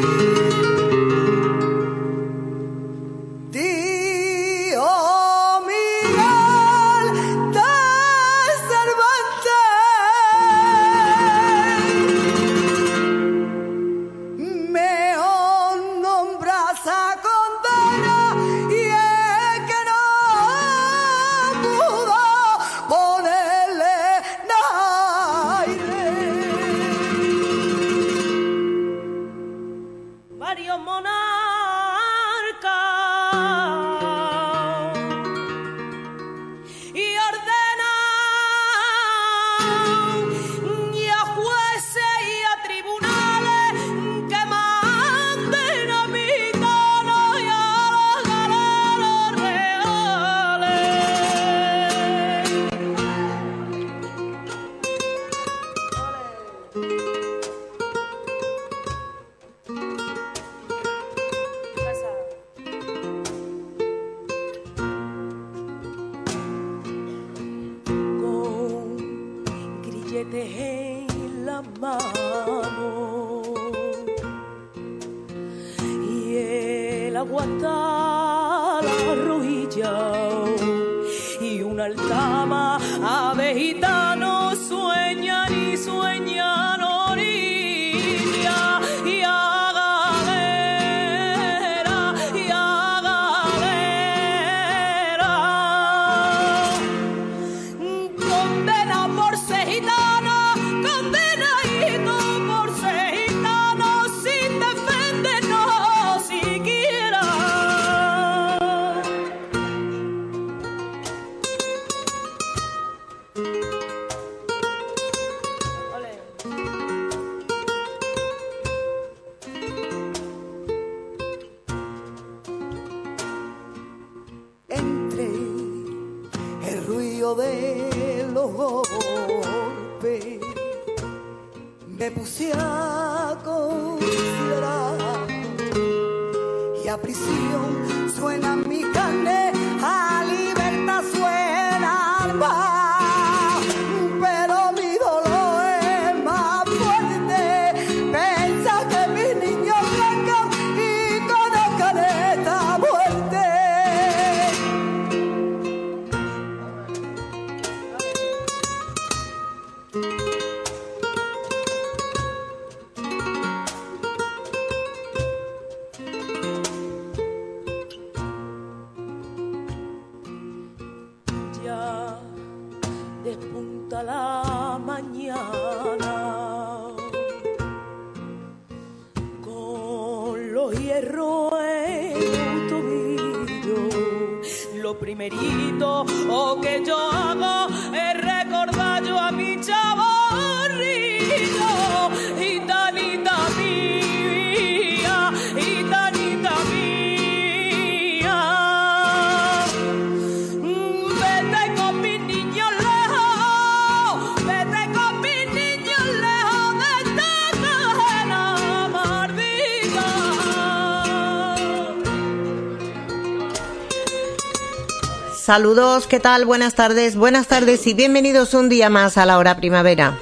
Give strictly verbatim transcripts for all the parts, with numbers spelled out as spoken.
Saludos, ¿qué tal? Buenas tardes, buenas tardes y bienvenidos un día más a la hora primavera.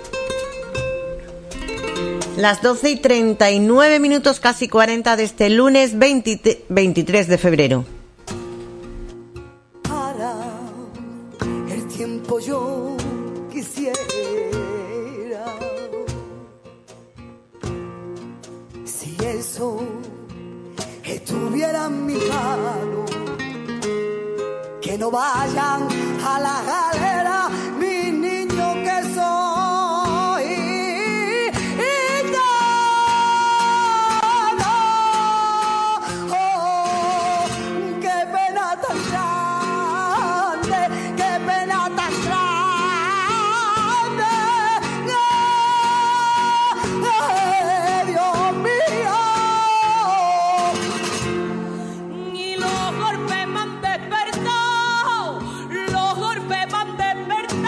Las doce y treinta y nueve minutos, casi cuarenta de este lunes veintitrés de febrero. Para el tiempo yo quisiera, si eso estuviera en mi mano, que no vayan a la galera mis niños que soy gitano. Oh, qué pena tan grande, qué pena tan grande. Eh, Dios mío. Y los golpes me han despertado, los golpes me han despertado.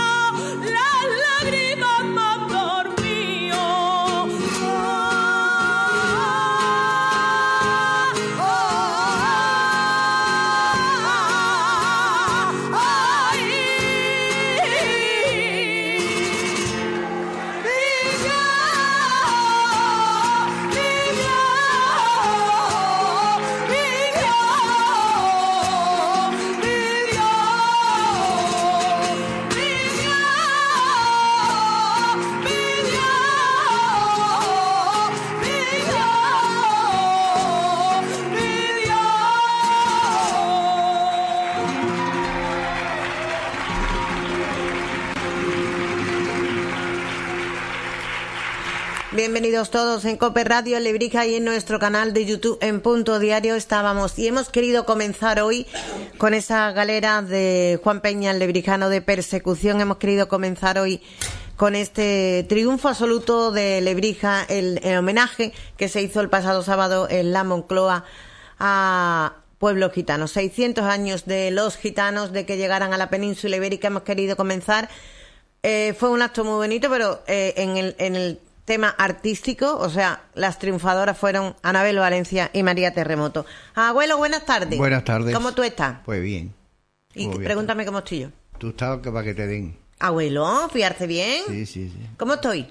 bienvenidos todos en Cope Radio, en Lebrija y en nuestro canal de YouTube en Punto Diario estábamos y hemos querido comenzar hoy con esa galera de Juan Peña, el lebrijano de persecución. Hemos querido comenzar hoy con este triunfo absoluto de Lebrija, el, el homenaje que se hizo el pasado sábado en la Moncloa a pueblos gitanos. seiscientos años de los gitanos, de que llegaran a la península ibérica. Hemos querido comenzar. Eh, fue un acto muy bonito, pero eh, en el en el tema artístico, o sea, las triunfadoras fueron Anabel Valencia y María Terremoto. Abuelo, buenas tardes. Buenas tardes. ¿Cómo tú estás? Pues bien. Y bien, pregúntame cómo estoy yo. Tú estás que para que te den. Abuelo, fiarse bien. Sí, sí, sí. ¿Cómo estoy?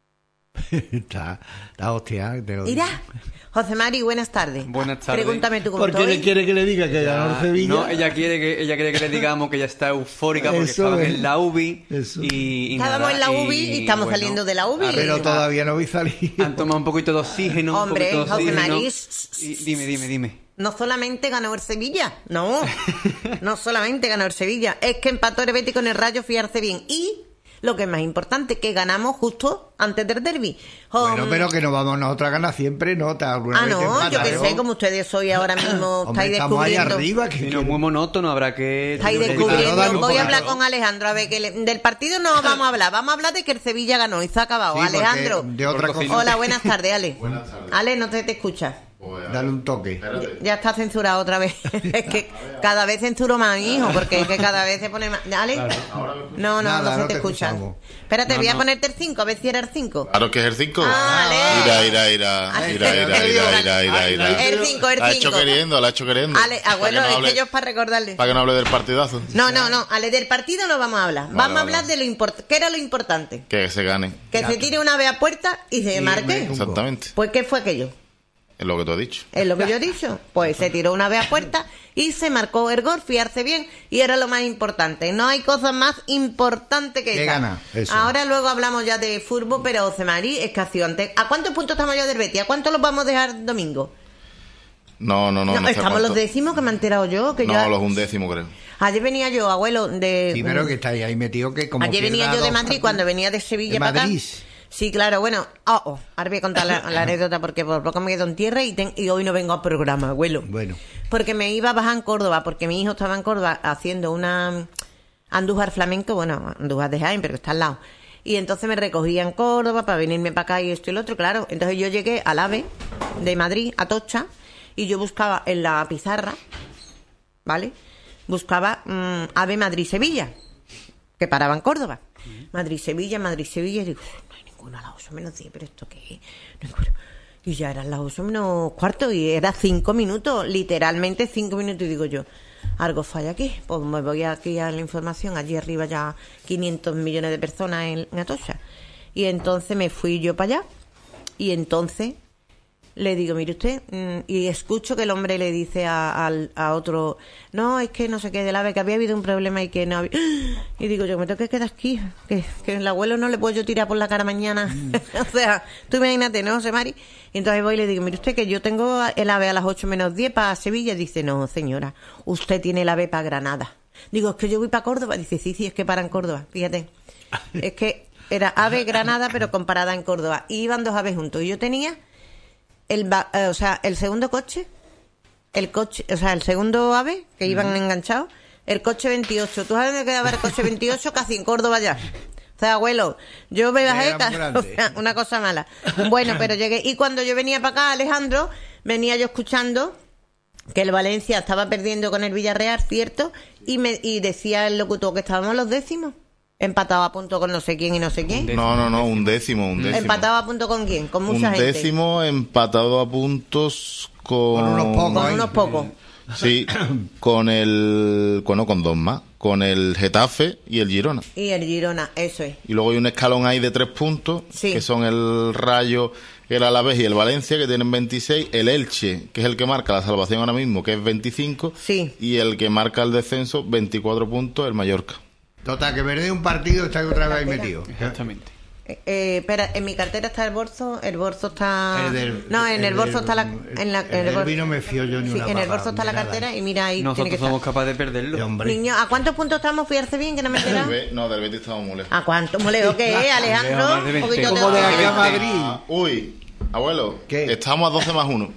está, está hostia, te lo digo. Mira, José Mari, buenas tardes. Buenas tardes. Pregúntame tú cómo ¿Por qué estoy. le quiere que le diga que ganó el Sevilla? No, ella quiere que ella quiere que le digamos que ella está eufórica porque Eso estaban es. en la U B I Eso. y, y Estábamos nada, en la U B I y estamos bueno, saliendo de la U B I. Pero han- todavía no vi salir. han tomado un poquito de oxígeno, Hombre, un poquito José de oxígeno. María. Y dime, dime, dime. No solamente ganó el Sevilla, no, no solamente ganó el Sevilla, es que empató el Betis con el Rayo, fiarse bien. Y lo que es más importante, que ganamos justo antes del derbi. Bueno, pero que no vamos nosotros a ganar siempre, ¿no? Ah, no, yo que sé, como ustedes hoy ahora mismo Hombre, estáis estamos ahí descubriendo. arriba. Que Si no es muy monótono, habrá que... Estáis Claro, descubriendo. dale un Voy a poco. hablar con Alejandro, a ver, que le- del partido no vamos a hablar, vamos a hablar de que el Sevilla ganó y se ha acabado. Sí, porque Alejandro. de otra Por cosa. Hola, buenas tardes, Ale. Buenas tardes. Ale, no te, te escuchas. Dale un toque. Espérate. Ya está censurado otra vez. Es que cada vez censuro más a mi hijo, porque es que cada vez se pone más. ¿Ale? No, no, Nada, no se no te te escucha. escuchamos. Espérate, No, voy a no. ponerte el cinco, a ver si era el cinco. Claro que es el cinco. Ah, Ale. Ira, ira, ira. Ale. Ira, ira, ira, ira, ira, ira. El cinco, el La ha hecho cinco. queriendo, la ha hecho queriendo. Ale, abuelo, Para que no es hable- que yo es para recordarle. Para que no hable del partidazo. No, no, no, Ale, del partido no vamos a hablar. Vale, Vamos a vale. hablar de lo importante. ¿Qué era lo importante? Que se gane. Que se tire una vez a puerta y se Y marque. me- Exactamente. Pues, ¿qué fue aquello? Es lo que tú has dicho. Es lo que yo he dicho. Pues se tiró una vez a puerta y se marcó el gol, fiarse bien, y era lo más importante. No hay cosa más importante que Que esa. gana, eso. Ahora luego hablamos ya de fútbol, pero José Mari, es que ha sido antes. ¿A cuántos puntos estamos ya del Betis? ¿A cuántos los vamos a dejar domingo? No, no, no. No, no sé estamos cuánto. los décimos, que me he enterado yo. Que No, ya... los undécimos, creo. Ayer venía yo, abuelo, de... Sí, pero que estáis ahí metido que como Ayer venía pierda yo de dos Madrid partidos- cuando venía de Sevilla ¿De para acá. Madrid? Sí, claro, bueno. Oh, oh, ahora voy a contar la, la anécdota porque por poco me quedo en tierra y, ten- y hoy no vengo a programa, abuelo. Bueno. Porque me iba a bajar en Córdoba, porque mi hijo estaba en Córdoba haciendo una Andújar flamenco, bueno, Andújar de Jaén, pero que está al lado. Y entonces me recogía en Córdoba para venirme para acá y esto y lo otro, claro. Entonces yo llegué al AVE de Madrid, a Tocha, y yo buscaba en la pizarra, ¿vale? Buscaba mm, AVE Madrid-Sevilla, que paraba en Córdoba. Madrid-Sevilla, Madrid-Sevilla, y digo, no hay ninguna a las ocho menos diez, pero ¿esto qué es? Ninguno. Y ya eran las ocho menos cuarto y era cinco minutos, literalmente cinco minutos, y digo yo, algo falla aquí. Pues me voy aquí a la información, allí arriba ya quinientos millones de personas en, en Atocha. Y entonces me fui yo para allá, y entonces le digo, mire usted, mm, y escucho que el hombre le dice a, al- a otro, no, es que no sé qué, del AVE, que había habido un problema y que no había... Y digo yo, me tengo que quedar aquí, que, que el abuelo no le puedo yo tirar por la cara mañana. O sea, tú imagínate, ¿no, José Mari? Y entonces voy y le digo, mire usted, que yo tengo el AVE a las ocho menos diez para Sevilla. Dice, no, señora, usted tiene el AVE para Granada. Digo, es que yo voy para Córdoba. Dice, sí, sí, es que para en Córdoba, fíjate. Es que era AVE Granada, pero comparada en Córdoba. Y iban dos AVE juntos. Y yo tenía... El, ba- eh, o sea, el segundo coche, el coche, o sea, el segundo AVE, que iban enganchados, el coche veintiocho. ¿Tú sabes dónde quedaba el coche veintiocho? Casi en Córdoba ya. O sea, abuelo, yo me bajé, Era muy ca- o grande. sea, una cosa mala. Bueno, pero llegué, y cuando yo venía para acá, Alejandro, venía yo escuchando que el Valencia estaba perdiendo con el Villarreal, ¿cierto? Y me y decía el locutor que estábamos los décimos, empatado a punto con no sé quién y no sé quién. No, no, no, un décimo, un décimo. Empatado a punto con quién, con Un mucha gente. décimo empatado a puntos con... Con unos pocos. Con unos pocos. Sí, con el... Bueno, con dos más. Con el Getafe y el Girona. Y el Girona, eso es. Y luego hay un escalón ahí de tres puntos, Sí. que son el Rayo, el Alavés y el Valencia, que tienen veintiséis. El Elche, que es el que marca la salvación ahora mismo, que es veinticinco. Sí. Y el que marca el descenso, veinticuatro puntos, el Mallorca. Total, que perdí un partido está otra vez ahí metido. Exactamente. Eh, espera, en mi cartera está el bolso, el bolso está... El del- no, en el, el bolso del- está la... En la el en el del bol- vino me fío yo ni sí, una en el pava, bolso está ni la nada. cartera y mira ahí tiene Nosotros que somos estar. capaces de perderlo. Y, hombre, Niño, ¿a cuántos puntos estamos? Fiarse bien, que no me he Del enterado. Be- no, del Betis estamos muy lejos. ¿A cuánto? ¿Muy lejos que es, Alejandro? Más de Un veinte. poquito como de aquí a de... Madrid. Ah, uy, abuelo, ¿Qué? estamos a doce más uno.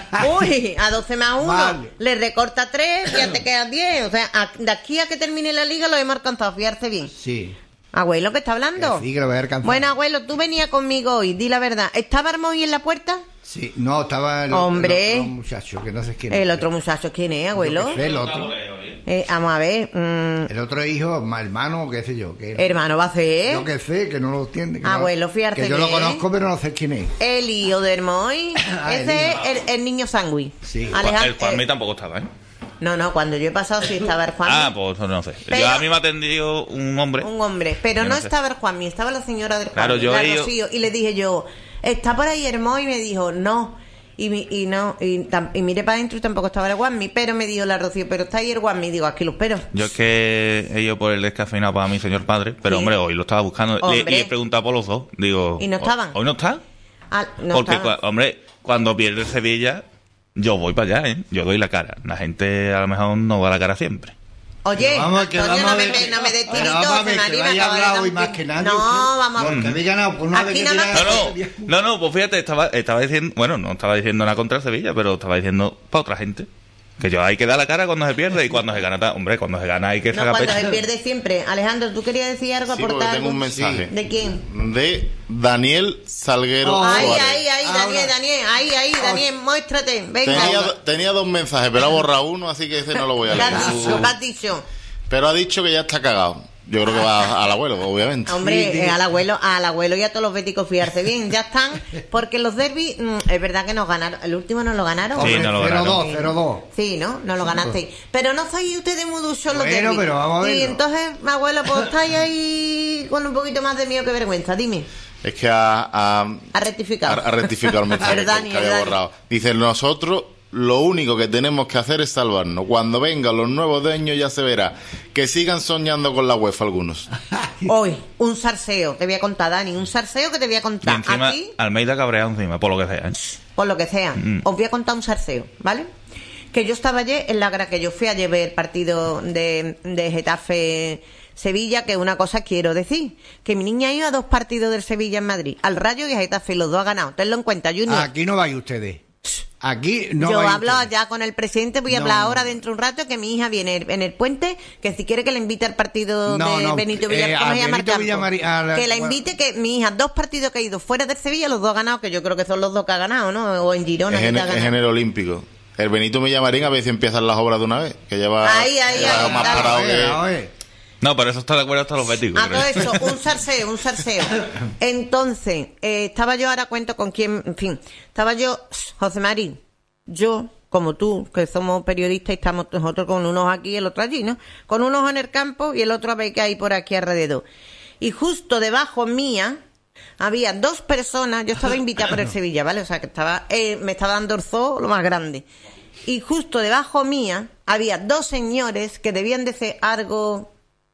Uy, a doce más uno, Vale. le recorta tres, ya te quedan diez. O sea, a- de aquí a que termine la liga lo hemos alcanzado, fiarse bien. Sí. Abuelo, ¿qué está hablando? Que sí, que lo voy a alcanzar. Bueno, abuelo, tú venías conmigo hoy, di la verdad. ¿Estaba Armoy en la puerta? Sí, no, estaba el, Hombre. el otro muchacho, que no sé quién El es. otro muchacho, ¿quién es, abuelo? Yo qué sé, el otro. Eh, vamos a ver, mm, El otro hijo, ma- hermano, qué sé yo. Que hermano, va a ser Yo que sé, que no lo entiende. que no- Abuelo, fíjate Que yo lo bien. conozco, pero no sé quién es. el hijo de Hermoy. Ah, el Ese es hijo. el, el niño sándwich. Sí. Alejandro, El Juanmi eh, tampoco estaba, ¿eh? no, no, cuando yo he pasado sí estaba el Juanmi. Ah, pues no sé. Pero- Yo a mí me ha atendido un hombre. Un hombre, pero Yo no, no sé. estaba el Juanmi, estaba la señora del Juanmi, Claro, yo la he ido- Rocío, y le dije yo, ¿está por ahí Hermoy? Y me dijo, no. Y, mi- y no y, tam- y miré para adentro y tampoco estaba el Juanmi, pero me dijo la Rocío, pero está ahí el Juanmi. Digo, aquí lo espero. Yo es que he ido por el descafeinado para mi señor padre, pero Sí. hombre, hoy lo estaba buscando. Le- Hombre. y he preguntado por los dos. Digo, ¿Y no estaban? ¿Hoy no está? Ah, no Porque, estaba. cua- hombre, cuando pierde Sevilla, yo voy para allá, ¿eh? Yo doy la cara. La gente a lo mejor no da la cara siempre. Oye, Pero vamos, que Antonio, vamos no a me, ver que- no me des pero tirito, vamos a ver, José que María, no me haya acaba de hablado dar hoy un más pin- que nadie. No, usted. vamos a Lo que habéis ganado por una Aquí vez que nada más tiene- No, no, no, no, pues fíjate, estaba, estaba diciendo, bueno, no estaba diciendo nada contra el Sevilla, pero estaba diciendo para otra gente. Que yo hay que dar la cara cuando se pierde y cuando se gana, ta- hombre, cuando se gana hay que No, sacar cuando pecho. se pierde siempre. Alejandro, ¿tú querías decir algo? Sí, porque aportar tengo algo? un mensaje. ¿De quién? De Daniel Salguero Oh, Ahí, Suárez. ahí, ahí, Daniel, Ahora. Daniel, ahí, ahí, Daniel, muéstrate, venga. Tenía, tenía dos mensajes, pero ha borrado uno, así que ese no lo voy a ¿Qué has leer. dicho? ¿Qué has dicho? Pero ha dicho que ya está cagado. Yo creo que va al abuelo, obviamente. Hombre, Sí, eh, sí. al abuelo, al abuelo y a todos los béticos fiarse bien, ya están, porque los derbis, mm, es verdad que nos ganaron, el último nos lo ganaron. Sí, no lo cero ganaron. dos, cero dos. Sí, ¿no? No lo ganasteis. Pero no sois ustedes muy duchos los Bueno, derbis. pero vamos a Y verlo. entonces, abuelo, pues estáis ahí con un poquito más de miedo que vergüenza, dime. Es que ha, ha, Ha rectificado. ha- ha rectificado el mensaje El Dani, que el había Dani. borrado. Dice, nosotros lo único que tenemos que hacer es salvarnos. Cuando vengan los nuevos dueños ya se verá. Que sigan soñando con la UEFA algunos. Hoy, un sarseo, te voy a contar, Dani, un sarseo que te voy a Y contar. encima, Aquí, Almeida cabreado encima, por lo que sea. ¿eh? por lo que sea, Mm. os voy a contar un sarseo, ¿vale? Que yo estaba ayer en la gra que yo fui a ver el partido de, de Getafe Sevilla, que una cosa quiero decir, que mi niña ha ido a dos partidos del Sevilla en Madrid, al Rayo y a Getafe, y los dos ha ganado. Tenlo en cuenta, Junior. Aquí no vais ustedes. Aquí no yo vais hablo ustedes. ya con el presidente, voy a No, hablar no, ahora no. dentro de un rato, que mi hija viene en el puente, que si quiere que le invite al partido No, de no, Benito eh, Villamar, ¿cómo a se llama el Benito campo? Villamar- a la- que la bueno. invite, que mi hija, dos partidos que ha ido fuera del Sevilla, los dos ha ganado, que yo creo que son los dos que ha ganado, ¿no? O en Girona, Es que en, ha es ganado. en el Olímpico. El Benito Villamarín a ver si empiezan las obras de una vez. Que lleva, Ahí, ahí, lleva ahí, más dale. parado Oye, que... oye. No, pero eso está de acuerdo hasta los béticos. A creo. todo esto, un sarseo, un sarseo. Entonces, eh, estaba yo ahora cuento con quién, en fin, estaba yo, José Marín, yo, como tú, que somos periodistas y estamos nosotros con unos aquí y el otro allí, ¿no? Con un ojo en el campo y el otro a ver qué hay por aquí alrededor. Y justo debajo mía había dos personas, yo estaba invitada por el Sevilla, ¿vale? O sea, que estaba, eh, me estaba dando el zoo lo más grande. Y justo debajo mía había dos señores que debían de ser algo,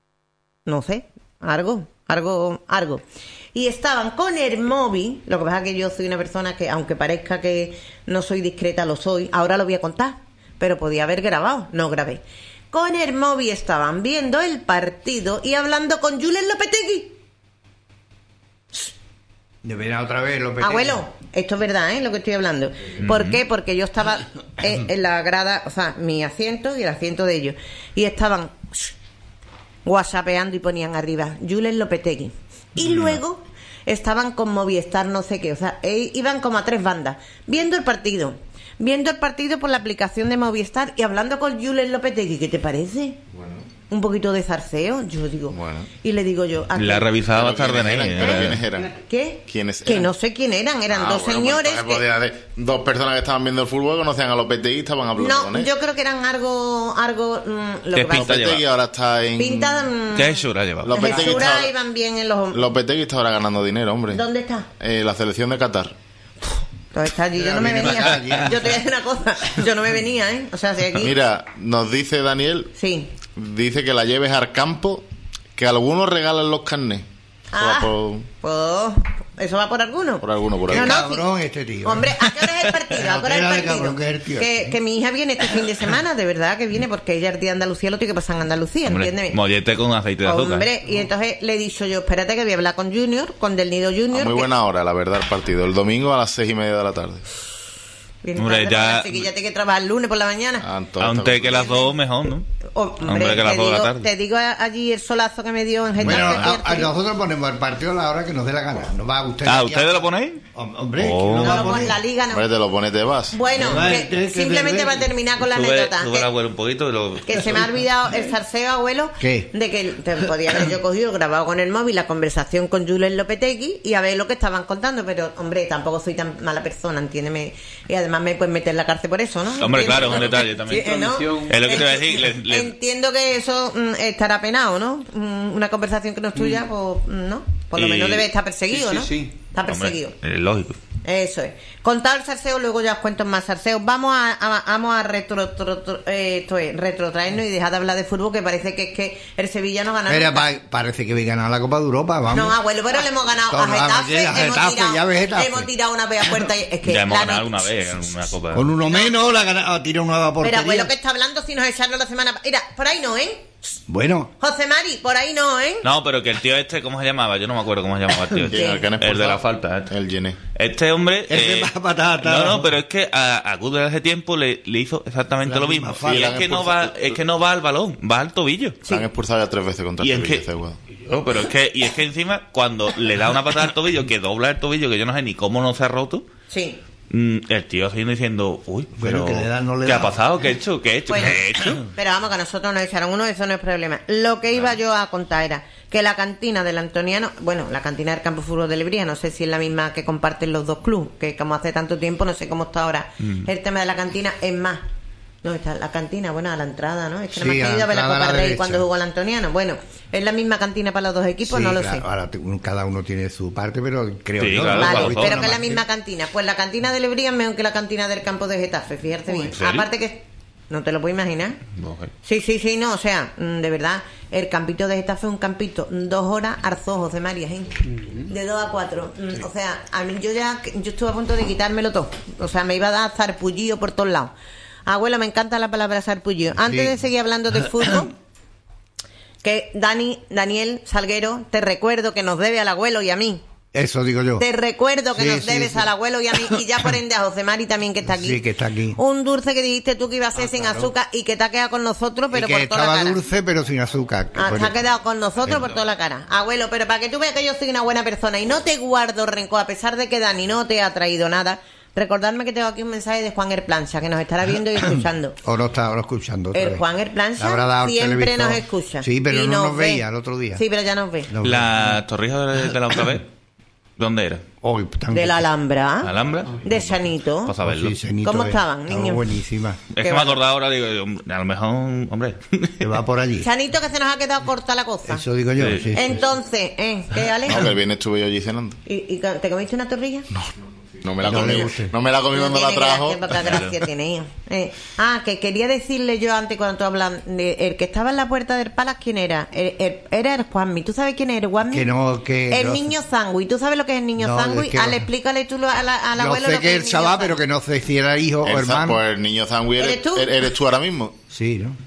no sé, algo, algo, algo. Y estaban con el móvil, lo que pasa es que yo soy una persona que, aunque parezca que no soy discreta, lo soy, ahora lo voy a contar, pero podía haber grabado, no grabé. Con el móvil estaban viendo el partido y hablando con Julen Lopetegui. Debería otra vez lo Abuelo, esto es verdad, ¿eh? Lo que estoy hablando. ¿Por qué? Porque yo estaba en, en la grada, o sea, mi asiento y el asiento de ellos. Y estaban whatsappeando y ponían arriba Julen Lopetegui. Y luego estaban con Movistar no sé qué, o sea, e- iban como a tres bandas, viendo el partido. Viendo el partido por la aplicación de Movistar y hablando con Julen Lopetegui. ¿Qué te parece? Bueno, Un poquito de zarceo, yo digo. Bueno. Y le digo yo... ¿a La he qué? revisado pero hasta ¿quiénes de eran? Pero ¿quiénes eran? ¿Qué? ¿Quiénes Que eran? no sé quién eran, eran Ah, dos bueno, señores pues, que... podía de- dos personas que estaban viendo el fútbol conocían a Lopetegui y estaban hablando con No, él. yo creo que eran algo... algo mm, lo ¿Qué que pasa- pinta Lopetegui lleva? ahora está en... Pinta... mm, ¿Qué hechura lleva? Lo- Lopetegui Jesura está ahora- iban bien en los... Lopetegui está ahora ganando dinero, hombre. ¿Dónde está? Eh, la selección de Qatar. Entonces está allí, yo no me viene para venía. acá, Yo te voy a decir una cosa, yo no me venía, ¿eh? O sea, si aquí... Mira, nos dice Daniel, Sí. dice que la lleves al campo, que algunos regalan los carnés. Eso va Ah, por, pues, ¿eso va por alguno? por alguno, por No, ahí. no, Cabrón sí. este tío. Hombre, ¿a qué hora es el partido? ¿A qué hora es Era de el partido? cabrón que es el tío que, este. que mi hija viene este fin de semana, de verdad que viene, porque ella el día de Andalucía lo tiene que pasar en Andalucía, Hombre, entiéndeme. mollete con aceite de azúcar. Hombre, y entonces le he dicho yo, espérate que voy a hablar con Junior, con Del Nido Junior. A muy que buena hora, la verdad, el partido. El domingo a las seis y media de la tarde. viene Hombre, tarde, ya- así que ya tiene que trabajar el lunes por la mañana. Ah, entonces Aunque está que las dos mejor, ¿no? Hombre, Hombre, que las te, dos de la digo, tarde. te digo allí el solazo que me dio en Getafe. Bueno, que a, a el- nosotros ponemos el partido a la hora que nos dé la gana. No va usted. Ah, aquí a- ¿ustedes lo ponéis? Hom- Hombre, Oh. ¿quién lo no va a lo pon- poner? la liga no. Hombre, te lo pones, te vas. Bueno, Vale, que que- que simplemente beber. para terminar con la Sube, anécdota. sube el eh, abuelo un poquito y lo... Que se me ha olvidado el salseo, abuelo. ¿Qué? De que te podía haber yo cogido, grabado con el móvil la conversación con Julen Lopetegui y a ver lo que estaban contando. Pero, hombre, tampoco soy tan mala persona, entiéndeme. Y además me pueden meter en la cárcel por eso, ¿no? Hombre, ¿Entiendes? claro, es un detalle también. Sí, ¿eh, no? Es lo que te iba a decir. le- le- Entiendo que eso mm, estará penado, ¿no? Mm, una conversación que no es tuya, pues no. Por lo Y- menos debe estar perseguido, Sí, sí, ¿no? sí. Está Hombre, perseguido. es lógico. Eso es. Contado el salseo, luego ya os cuento más salseos. Vamos a, a- vamos a retro, tro- tro- eh, esto es, retrotraernos y dejar de hablar de fútbol, que parece que es que el Sevilla no gana Mira, nunca. pa- parece que voy a ganar la Copa de Europa, vamos. No, abuelo, pero le hemos ganado a Toma, Getafe, vamos, a hemos, Getafe, tirado, ya ves Getafe. hemos tirado una vez a puerta y es que Ya hemos la ganado no- alguna vez en una copa. Con uno menos, la gana, ah, tira una Pero portería. abuelo, que está hablando si nos echaron la semana pa- Mira, por ahí no, ¿eh? Bueno, José Mari, por ahí no, ¿eh? No, pero que el tío este, ¿cómo se llamaba? Yo no me acuerdo cómo se llamaba el tío este. El que han El de expulsado. la falta. Este, El Gené. Este hombre... Ese va patata. No, no, pero es que a, a Gude hace tiempo le, le hizo exactamente La lo misma mismo. falta. Y Le es han que, no va, expulsado. es que no va al balón, va al tobillo. Se han expulsado ya tres veces contra Y el es Sevilla, que, ese jugador. no, pero es que, y es que encima, cuando le da una patada al tobillo, que dobla el tobillo, que yo no sé ni cómo no se ha roto, Sí. mm, el tío sigue diciendo, uy, Bueno, pero, que le da, no le ¿qué da. ha pasado? ¿Qué he hecho? ¿Qué he hecho? Bueno, ¿Qué he hecho? pero vamos, que a nosotros nos echaron uno, eso no es problema. Lo que iba yo a contar era que la cantina del Antoniano, bueno, la cantina del Campo Fútbol de Lebría, no sé si es la misma que comparten los dos clubes, que como hace tanto tiempo, no sé cómo está ahora Mm. el tema de la cantina, es más. ¿Dónde está la cantina? Bueno, a la entrada, ¿no? Es que Sí, no me a he la ido a ver la entrada a Copa la Rey derecha. cuando jugó el Antoniano. Bueno, ¿es la misma cantina para los dos equipos? sí, no lo claro, sé. ahora te- un- cada uno tiene su parte, pero creo Sí, yo. claro, ¿no? para Vale, los dos, pero nada que es la más misma cantina. Pues la cantina de Lebría es mejor que la cantina del campo de Getafe, fíjate bien. ¿en serio? Aparte que... No te lo puedo imaginar. Ok. Sí, sí, sí, no, o sea, mm, de verdad, el campito de Getafe es un campito, dos horas arzojos de María, ¿eh? De dos a cuatro. Mm, O sea, a mí yo ya, yo estuve a punto de quitármelo todo. O sea, me iba a dar zarpullillo por todos lados. Abuelo, me encanta la palabra zarpullillo. Antes Sí. de seguir hablando de fútbol, que Dani, Daniel Salguero, te recuerdo que nos debe al abuelo y a mí. Eso digo yo. Te recuerdo que Sí, nos sí, debes sí. al abuelo y a mí, y ya por ende a José Mari también que está aquí. Sí, que está aquí. Un dulce que dijiste tú que iba a ser Ah, sin claro. azúcar y que te ha quedado con nosotros, pero Y que por toda la estaba cara. dulce, pero sin azúcar. Ah, Pues- te ha quedado con nosotros por toda la cara. Abuelo, pero para que tú veas que yo soy una buena persona y no te guardo rencor, a pesar de que Dani no te ha traído nada, recordarme que tengo aquí un mensaje de Juan Erplancha, que nos estará viendo y escuchando. O no está o no escuchando. otra El vez. Juan Le habrá Erplancha dado el siempre televisor. nos escucha. Sí, pero y no nos ve. veía el otro día. Sí, pero ya nos ve. No, La torrija de, de la otra vez, ¿dónde era? Hoy, tan- De la Alhambra. ¿Alhambra? De Sanito. Para saberlo. Sí, cenito, ¿Cómo eh. estaban, Estaba niños? buenísima. Es Qué que me va. acordaba ahora, digo, yo, hombre, a lo mejor, hombre. Que va por allí. Sanito, que se nos ha quedado corta la cosa. Eso digo yo. Sí. Sí, sí. Entonces, ¿eh? ¿Qué, Ale? No, que el viernes estuve yo allí cenando. ¿Y, y te comiste una torrilla? No me la No le comí. guste. No me la comí No cuando la tiene trajo. gracia, poca gracia tiene ella. Eh, ah, que quería decirle yo antes cuando tú hablas de el que estaba en la puerta del Palace, ¿quién era? El- el- era el Juanmi. ¿Tú sabes quién era el Juanmi? Que no, que El no- niño Zangui. ¿Tú sabes lo que es el niño No, Zangui? es que Ale, no. explícale tú lo- a la- al Yo abuelo sé lo que es el niño chaval, Zangui. pero que no sé si era hijo o El za- hermano. Pues el niño Zangui eres, ¿Eres tú? eres tú ahora mismo. Sí, ¿no?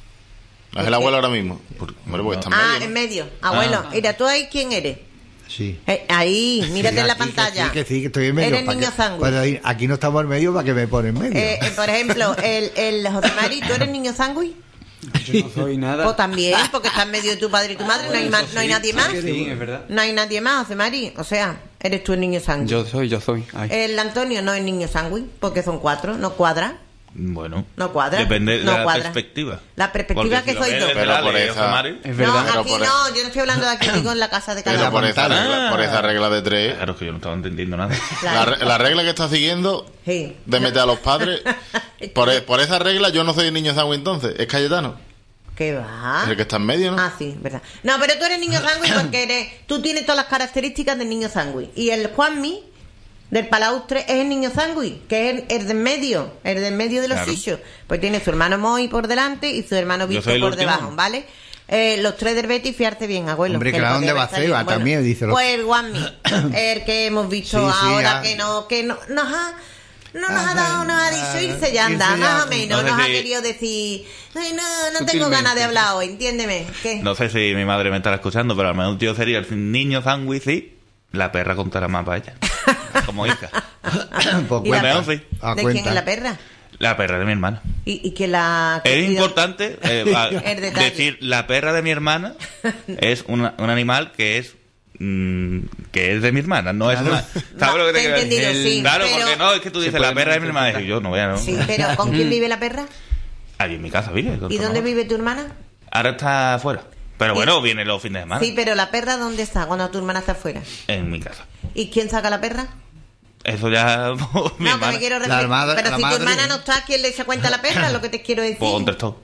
No es el abuelo ahora mismo. Porque, hombre, pues está en Ah, medio, en ¿no? medio. Abuelo, mira, ¿tú ahí quién eres? Sí. Eh, ahí, mírate Sí, en la aquí, que pantalla. sí, que sí, que estoy en medio. Eres ¿para niño qué? Zangui. Pues ahí- aquí no estamos en medio, ¿para que me pone en medio? Eh, eh, por ejemplo, el, el José Mari, ¿tú eres niño Zangui? Yo no soy nada. Pues también, porque está en medio de tu padre y tu madre, no hay, ma- no hay nadie más. Sí, es verdad. No hay nadie más, José Mari. O sea, eres tú el niño Zangui. Yo soy, yo soy. Ay. El Antonio no es niño Zangui, porque son cuatro, no cuadra. Bueno. No cuadra. Depende de No la cuadra. perspectiva. La perspectiva Porque que si lo soy ves yo. desde Pero la por ley, esa- José Mari, Es verdad. No, Pero aquí por- no, yo no estoy hablando de aquí, digo en la casa de cada Pero uno. por esa, pantalla. regla, por esa regla de tres. Claro, es que yo no estaba entendiendo nada. La, Claro. re- la regla que está siguiendo Sí. de meter a los padres. Por, e- por esa regla yo no soy el niño Zangui entonces. Es Cayetano. ¿Qué va? Es el que está en medio, ¿no? Ah, sí, verdad. No, pero tú eres niño Zangui porque eres, tú tienes todas las características del niño Zangui. Y el Juanmi, del Palaustre, es el niño Zangui, que es el, el de en medio, el de en medio de los Claro. sitios. Pues tiene su hermano Moy por delante y su hermano Yo Víctor soy el por último. debajo, ¿vale? Eh, los tres del Betis, fiarte bien, abuelo. Hombre, que el claro, ¿dónde poder va está bien. Ceba? También dice lo- Pues el Guanmi, el que hemos visto Sí, sí, ahora ya. que no, que no, nos ha, no nos Ah, ha dado, nos ha ah, dicho irse ya anda, irse ya. más o menos, No sé nos ha si- querido decir, ay, no, no tengo Sutilmente. ganas de hablar hoy, entiéndeme. ¿Qué? No sé si mi madre me estará escuchando, pero al menos un tío sería el niño sándwich y la perra contará más para ella. Como hija. Pues ¿Y la cuenta. pe- Ah, ¿De quién cuenta. es la perra? La perra de mi hermana. Y, y que la... que Es cuida- importante eh, a- El detalle. decir, la perra de mi hermana es una- un animal que es mm, que es de mi hermana, no es una... ¿Sabes lo que te Te he quiero decir? entendido, sí, Claro, pero- porque no, es que tú Se dices, puede la perra de mi hermana, y malinterpretar. yo no voy a... No. Sí, pero ¿con quién vive la perra? Allí en mi casa vive. con ¿Y tu dónde mamá. vive tu hermana? Ahora está afuera. Pero Y- bueno, viene los fines de semana. Sí, pero la perra ¿dónde está cuando tu hermana está afuera? En mi casa. ¿Y quién saca la perra? Eso ya... mi No, que hermana. me quiero La referir. madre- Pero la si madre- tu hermana no está, ¿quién le echa cuenta a la perra? Es lo que te quiero decir. Pues contestó.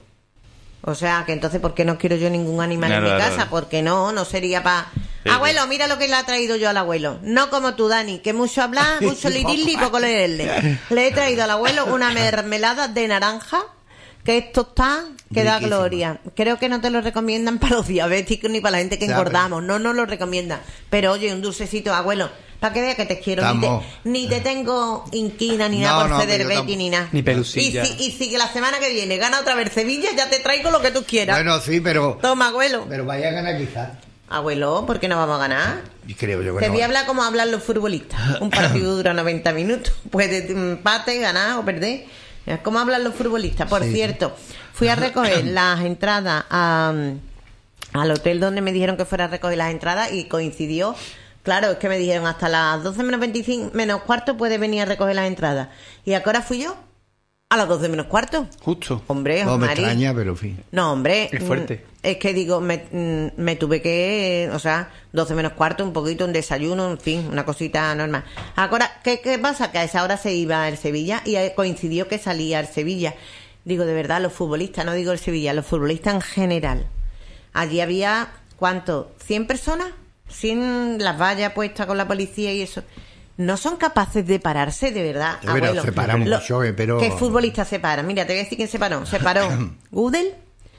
O sea, que entonces, ¿por qué no quiero yo ningún animal Claro, en mi claro, casa? claro. Porque no, no sería para... Sí, Abuelo, mira lo que le ha traído yo al abuelo. No como tú, Dani, que mucho hablar, mucho lidirle y poco leerle. Le he traído al abuelo una mermelada de naranja, que esto está, que da Riquísima. gloria. Creo que no te lo recomiendan para los diabéticos ni para la gente que Ya, engordamos. No nos lo recomiendan. Pero oye, un dulcecito, abuelo, para que vea que te quiero. Ni te, Estamos. ni te tengo inquina, ni No, nada por no, ceder que yo Betty, tampoco. ni nada. Ni pelusilla. Y si, y si que la semana que viene gana otra vez Sevilla, ya te traigo lo que tú quieras. Bueno, sí, pero... Toma, abuelo. Pero vaya a ganar quizás. Abuelo, ¿por qué no vamos a ganar? Y creo yo que Te no. voy a hablar como hablan los futbolistas. Un partido dura noventa minutos. Puedes empate, ganar o perder. Es como hablan los futbolistas. Por Sí, sí. cierto, fui a recoger las entradas a, al hotel donde me dijeron que fuera a recoger las entradas y coincidió. Claro, es que me dijeron hasta las doce menos veinticinco, menos cuarto puedes venir a recoger las entradas. ¿Y a qué hora fui yo? A las doce menos cuarto. Justo. Hombre, No me Mari. extraña, pero en fin. No, hombre. Es fuerte. mm, Es que digo, me, mm, me tuve que, o sea, doce menos cuarto, un poquito, un desayuno, en fin, una cosita normal. Ahora, ¿qué, qué pasa? Que a esa hora se iba al Sevilla y eh, coincidió que salía al Sevilla. Digo, de verdad, los futbolistas, no digo el Sevilla, los futbolistas en general. Allí había, ¿cuánto? ¿cien personas? Sin las vallas puestas con la policía y eso. No son capaces de pararse, de verdad, Pero abuelo. se paran Lo- mucho, eh, pero- ¿Qué futbolista se para? Mira, te voy a decir quién se paró. Se paró Gudel,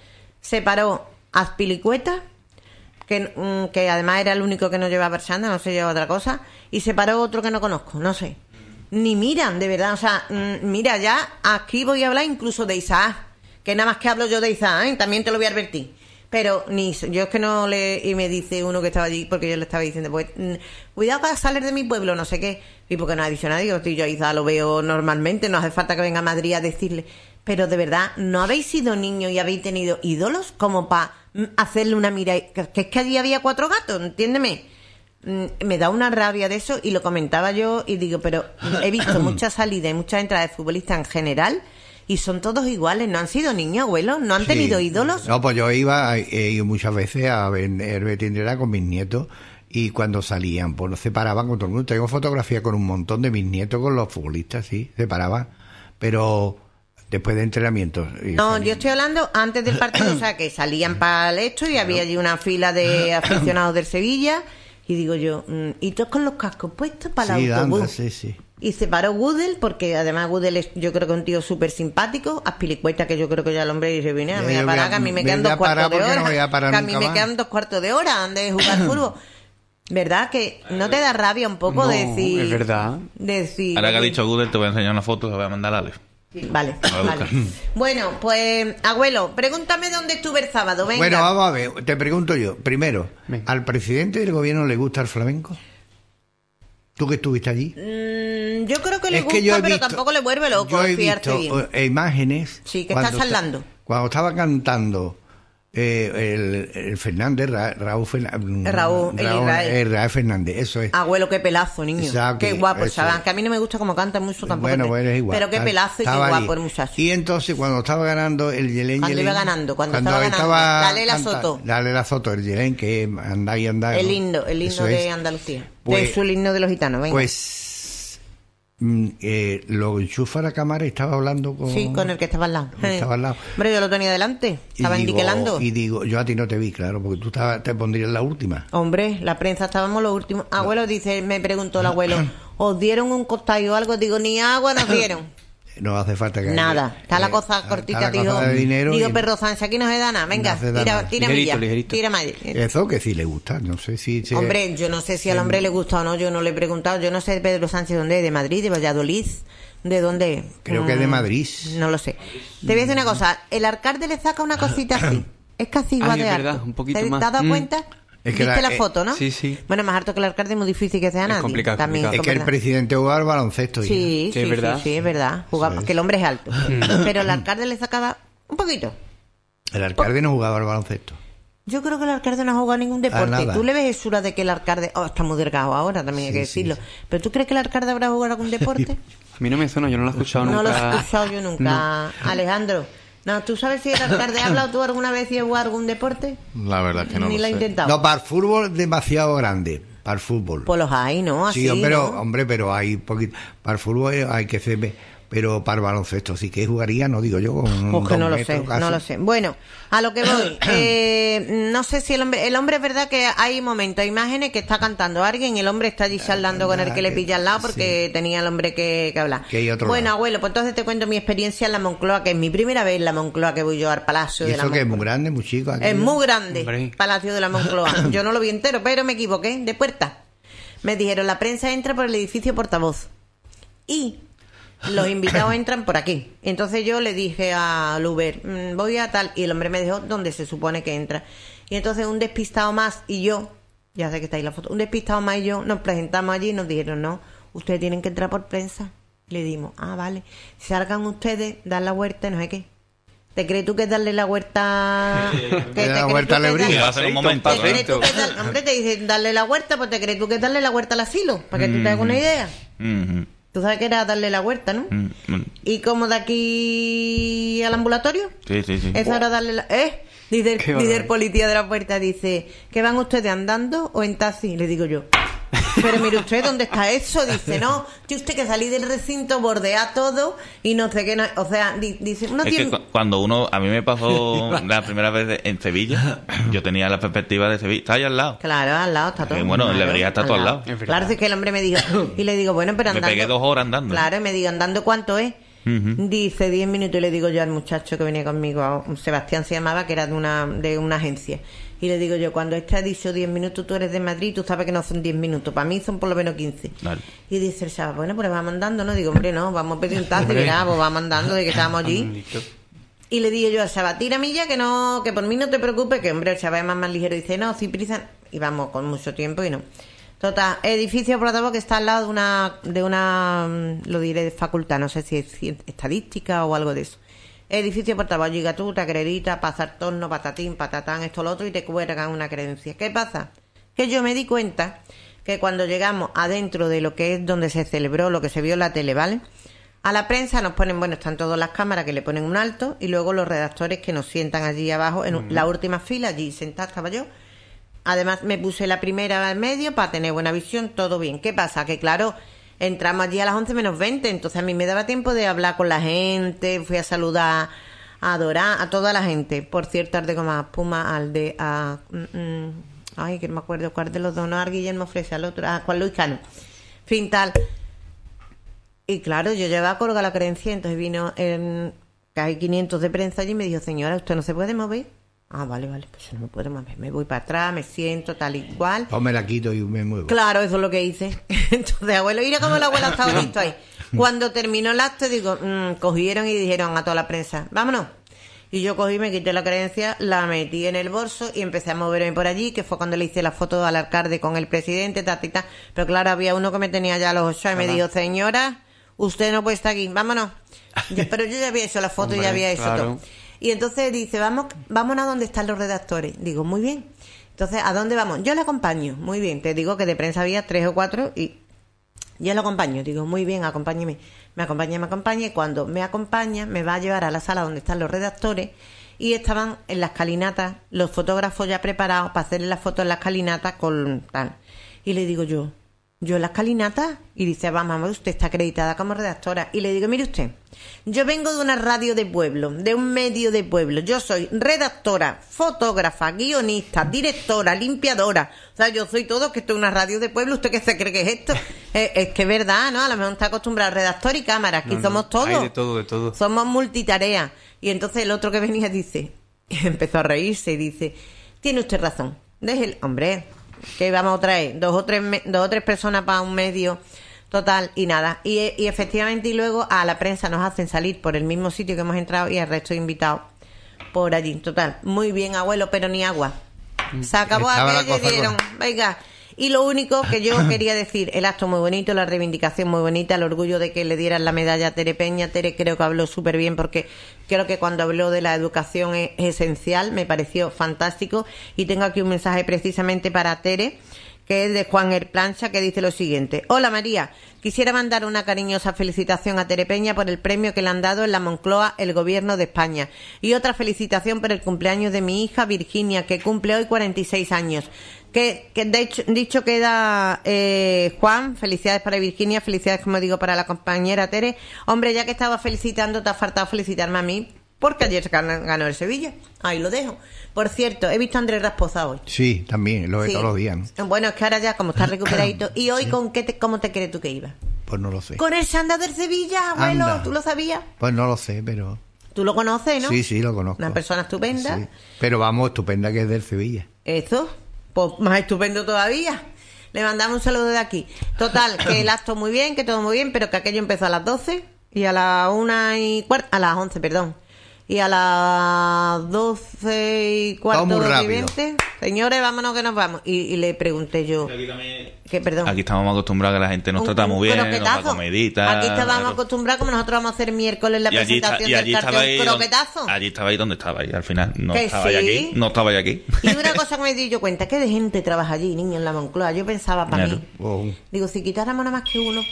se paró Azpilicueta, que, mm, que además era el único que no llevaba chándal, no se llevaba otra cosa, y se paró otro que no conozco, no sé. Ni miran, de verdad, o sea, mm, mira, ya aquí voy a hablar incluso de Isaac, que nada más que hablo yo de Isaac, ¿eh? También te lo voy a advertir. Pero ni yo es que no le... Y me dice uno que estaba allí, porque yo le estaba diciendo, pues, mm, cuidado para salir de mi pueblo, no sé qué. Y porque no ha dicho nadie, si yo a Isaac lo veo normalmente, no hace falta que venga a Madrid a decirle. Pero de verdad, ¿no habéis sido niños y habéis tenido ídolos como para hacerle una mira? Que, que es que allí había cuatro gatos, entiéndeme. Mm, Me da una rabia de eso y lo comentaba yo y digo, pero he visto muchas salidas y muchas entradas de futbolistas en general y son todos iguales, no han sido niños, abuelos, no han Sí. tenido ídolos. No, pues yo iba, he ido muchas veces a ver Betty con mis nietos y cuando salían, pues no se paraban con todo el mundo. Tengo fotografías con un montón de mis nietos con los futbolistas, sí, se paraban. Pero después de entrenamientos. y No, salían. yo estoy hablando antes del partido, o sea, que salían para el esto y había allí una fila de aficionados del Sevilla y digo yo, mm, y todos con los cascos puestos para Sí, el autobús. anda, sí, sí. Y se paró Gudel, porque además Gudel es, yo creo que es un tío súper simpático. Azpilicueta, que yo creo que ya el hombre dice, vine, Ya, me voy a yo parar, voy a- que a mí me me quedan voy a dos cuartos parar de porque hora. no voy a parar que a mí nunca me más. quedan dos cuartos de hora de jugar fútbol. ¿Verdad? Que no te da rabia un poco No, decir... es verdad. Decir... Ahora que ha dicho Google, te voy a enseñar una foto, te voy a mandar a Ale. Vale, voy a vale. buscar. Bueno, pues, abuelo, pregúntame dónde estuve el sábado, venga. Bueno, vamos a ver, te pregunto yo. Primero, Venga. ¿al presidente del gobierno le gusta el flamenco? ¿Tú que estuviste allí? Mm, yo creo que le Es gusta, que yo he pero visto- tampoco le vuelve loco, Yo he fiarte visto bien. eh, imágenes. Sí, que cuando está charlando. esta- Cuando estaba cantando eh, el, el Fernández, Ra- Raúl Fernández. Raúl, el Israel. Israel Fernández, eso es. Abuelo, qué pelazo, niño. Exacto, Qué guapo, eso ¿sabes? es. Que a mí no me gusta como canta mucho tampoco. Bueno, te- bueno, es igual. Pero qué Estaba- pelazo y qué estaba guapo allí. el muchacho. Y entonces, cuando estaba ganando el Yelén Cuando Yelén, iba ganando, cuando estaba ganando. Dale la canta- Soto. Dale la Soto, el Yelén, que anda y anda. El ¿no? himno, el himno Eso de es. Andalucía. Pues- es el himno de los gitanos, venga. Pues mm, eh, lo enchufa la cámara y estaba hablando con... sí, con el que estaba al lado. que estaba al lado. Hombre, yo lo tenía delante. Y Estaba digo- indiquelando. Y digo, yo a ti no te vi, claro, porque tú estabas- te pondrías la última. Hombre, la prensa estábamos los últimos. Abuelo dice, me preguntó el abuelo, ¿os dieron un costallo o algo? Digo, ni agua nos dieron. No hace falta que... Nada, está la eh, cosa está cortita, la cosa digo, de dinero digo y- Perro Sánchez, aquí no se da nada, venga, No se da tira, nada. tira Ligerito, milla, ligerito. tira malla. Eso que sí le gusta, no sé si... se- Hombre, yo no sé si al hombre le gusta o no, yo no le he preguntado, yo no sé Pedro Sánchez dónde es, de Madrid, de Valladolid, de dónde es. Creo que es de Mm, Madrid. No lo sé. Te voy a decir una cosa, el alcalde le saca una cosita así, es casi igual Ay, de es alto. verdad, un poquito ¿Te, más. ¿Te has dado Mm. cuenta? Es que ¿Viste la- la eh, foto, no? sí, sí. Bueno, más alto que el alcalde es muy difícil que sea Es nadie. complicado, También, complicado. Es que el verdad. presidente jugaba al baloncesto. ya. Sí, Sí, sí, es sí, verdad. sí, es verdad. Jugaba, Sí. que el hombre es alto. Pero el alcalde le sacaba un poquito. El alcalde no jugaba al baloncesto. Yo creo que el alcalde no ha jugado ningún deporte. nada. Tú le ves hesura de que el alcalde... Oh, está muy delgado ahora, también hay Sí, que sí, decirlo. sí. ¿Pero tú crees que el alcalde habrá jugado algún deporte? A mí no me suena, yo no lo he escuchado No nunca. lo he escuchado yo nunca. Alejandro, no, ¿tú sabes si el alcalde ha hablado tú alguna vez y ha jugado algún deporte? La verdad es que no Ni lo lo ha sé. intentado. No, para el fútbol es demasiado grande. Para el fútbol. Pues los hay, ¿no? Así, Sí, pero, ¿no? hombre, pero hay poquito. Para el fútbol hay que ser... Pero para el baloncesto sí que jugaría, no digo yo, con un Pues que dos no lo metros sé, casi. no lo sé. Bueno, a lo que voy. Eh, no sé si el hombre... El hombre es verdad que hay momentos, imágenes que está cantando alguien y el hombre está allí charlando con el que le pilla al lado porque tenía el hombre que, que hablar. Que hay otro bueno, lado. abuelo, pues entonces te cuento mi experiencia en la Moncloa, que es mi primera vez en la Moncloa que voy yo al Palacio Y de la eso que es muy Moncloa. grande, muy chico. aquí. Es muy grande, Hombre. Palacio de la Moncloa. Yo no lo vi entero, pero me equivoqué, de puerta. Me dijeron, la prensa entra por el edificio portavoz. Y los invitados entran por aquí. Entonces yo le dije al Uber, "Mm, voy a tal", y el hombre me dejó donde se supone que entra. Y entonces un despistado más y yo, ya sé que está ahí la foto, un despistado más y yo nos presentamos allí y nos dijeron, no, ustedes tienen que entrar por prensa. Le dimos, ah, vale, salgan ustedes, dan la vuelta y no sé qué. ¿Te crees tú que es darle la vuelta? ¿Qué Le da te la crees vuelta tú que al es lebrillo. darle- Va a ser un momento. ¿Te crees tú Paseíto. que es dar- hombre, te dicen darle la vuelta, pues te crees tú que es darle la vuelta al asilo, para que tú te hagas una idea. Ujú. Tú sabes que era darle la vuelta, ¿no? Mm, mm. ¿Y cómo de aquí al ambulatorio? Sí, sí, sí. Eso era darle la... ¿Eh? Dice, el- Qué dice el barbaridad. policía de la puerta, dice, ¿que van ustedes andando o en taxi? Le digo yo, pero mire usted, ¿dónde está eso? Dice, no, que usted que salí del recinto, bordea todo y no sé qué, no- o sea, di- dice, uno Es que tiene... cu- cuando uno, a mí me pasó la primera vez de- en Sevilla, yo tenía la perspectiva de Sevilla, está ahí al lado. Claro, al lado está todo. Eh, bueno, claro, le debería estar todo al lado. Es verdad. Claro, es que el hombre me dijo, y le digo, bueno, pero Me andando... pegué dos horas andando. Claro, y me digo, ¿andando cuánto es? Ujú. Dice diez minutos y le digo yo al muchacho que venía conmigo, Sebastián se llamaba, que era de una, de una agencia. Y le digo yo, cuando este ha dicho diez minutos, tú eres de Madrid, tú sabes que no son diez minutos, para mí son por lo menos quince. Vale. Y dice el chaval, bueno, pues vamos andando, ¿no? Digo, hombre, no, vamos a pedir un taxi, Hombre. verá, pues vamos andando de que estamos allí. Y le digo yo al chaval, tira milla, que no, que por mí no te preocupes, que hombre, el chaval es más, más ligero. Dice, no, sin prisa. Y vamos con mucho tiempo y no. Total, edificio portavoz que está al lado de una, de una, mm, lo diré, de facultad, no sé si es cien- estadística o algo de eso. Edificio portavoz, llega tú, te acredita, pasa torno, patatín, patatán, esto, lo otro, y te cuelgan una creencia. ¿Qué pasa? Que yo me di cuenta que cuando llegamos adentro de lo que es donde se celebró, lo que se vio en la tele, ¿vale? A la prensa nos ponen, bueno, están todas las cámaras que le ponen un alto, y luego los redactores que nos sientan allí abajo, en la última fila, allí sentada estaba yo. Además me puse la primera en medio para tener buena visión, todo bien. ¿Qué pasa? Que claro, entramos allí a las once menos veinte, entonces a mí me daba tiempo de hablar con la gente, fui a saludar, a adorar a toda la gente. Por cierto, al de Goma Puma, al de... A, mm, mm, ay, que no me acuerdo cuál de los dos, no, a Guillermo Fresa, al otro, a Juan Luis Cano. Fin tal. Y claro, yo llevaba colgada la creencia, entonces vino el, que hay quinientos de prensa allí y me dijo, señora, ¿usted no se puede mover? Ah, vale, vale, pues no me puedo mover. Me voy para atrás, me siento tal y cual. Pues me la quito y me muevo. Claro, eso es lo que hice. Entonces, abuelo, mira cómo el abuelo estaba listo ahí. Cuando terminó el acto, digo, mmm, cogieron y dijeron a toda la prensa, vámonos. Y yo cogí, me quité la creencia, la metí en el bolso y empecé a moverme por allí, que fue cuando le hice la foto al alcalde con el presidente, ta, ta, ta. Pero claro, había uno que me tenía ya los ocho y me dijo, señora, usted no puede estar aquí, vámonos. Yo- pero yo ya había hecho la foto y ya Hombre, había hecho claro. todo. Y entonces dice, vamos, vámonos a donde están los redactores. Digo, muy bien. Entonces, ¿a dónde vamos? Yo le acompaño. Muy bien. Te digo que de prensa había tres o cuatro y yo le acompaño. Digo, muy bien, acompáñeme. Me acompaña, me acompaña. Y cuando me acompaña, me va a llevar a la sala donde están los redactores. Y estaban en las escalinatas los fotógrafos ya preparados para hacerle las fotos en las escalinatas con tal. Y le digo yo, yo en la escalinata. Y dice, vamos, mamá, usted está acreditada como redactora. Y le digo, mire usted, yo vengo de una radio de pueblo, de un medio de pueblo. Yo soy redactora, fotógrafa, guionista, directora, limpiadora. O sea, yo soy todo, que esto es una radio de pueblo. ¿Usted qué se cree que es esto? es, es que es verdad, ¿no? A lo mejor está acostumbrado a redactor y cámara. Aquí No, somos no, todos. hay de todo, de todo. Somos multitarea. Y entonces el otro que venía dice, y empezó a reírse y dice, tiene usted razón. Deje el... Hombre, ¿qué vamos a traer? Dos o tres, me- dos o tres personas para un medio... Total, y nada. Y, y efectivamente, y luego a la prensa nos hacen salir por el mismo sitio que hemos entrado y al resto de invitados por allí. Total, muy bien, abuelo, pero ni agua. Se acabó Estaba la aquello y cosa dijeron, venga. Y lo único que yo quería decir, el acto muy bonito, la reivindicación muy bonita, el orgullo de que le dieran la medalla a Tere Peña. Tere creo que habló súper bien, porque creo que cuando habló de la educación es esencial, me pareció fantástico. Y tengo aquí un mensaje precisamente para Tere, que es de Juan Erplancha, que dice lo siguiente. Hola María, quisiera mandar una cariñosa felicitación a Tere Peña por el premio que le han dado en la Moncloa el Gobierno de España. Y otra felicitación por el cumpleaños de mi hija Virginia, que cumple hoy cuarenta y seis años. Que, que de hecho, dicho queda eh, Juan, felicidades para Virginia, felicidades, como digo, para la compañera Tere. Hombre, ya que estaba felicitando, te ha faltado felicitarme a mí, porque ayer gan- ganó el Sevilla. Ahí lo dejo. Por cierto, he visto a Andrés Rasposa hoy. Sí, también, lo de Sí. todos los días, ¿no? Bueno, es que ahora ya, como está recuperadito. ¿Y hoy con qué te, cómo te crees tú que iba? Pues no lo sé. Con el Sanda del Sevilla, abuelo. Anda. ¿Tú lo sabías? Pues no lo sé, pero... Tú lo conoces, ¿no? Sí, sí, lo conozco. Una persona estupenda. Sí. Pero vamos, estupenda que es del Sevilla. Eso, pues más estupendo todavía. Le mandamos un saludo de aquí. Total, que el acto muy bien, que todo muy bien, pero que aquello empezó a las doce y a las una y cuarto, a las once, perdón. Y a las doce y cuarto Todo muy de rápido. veinte, señores, vámonos que nos vamos. Y, y le pregunté yo, que perdón. Aquí estamos acostumbrados a que la gente nos Un- trata un muy bien, nos da croquetazo. comidita. Aquí estábamos claro. acostumbrados, como nosotros vamos a hacer miércoles la Y allí, está- presentación y allí del estaba cartel ahí donde, croquetazo. allí estaba ahí donde estaba ahí al final. No Que estaba ahí sí. aquí. No estaba ahí aquí. Y una cosa que me di yo cuenta, que de gente trabaja allí, niño, en la Moncloa. Yo pensaba para Claro. mí, Oh, digo, si quitáramos nada más que uno,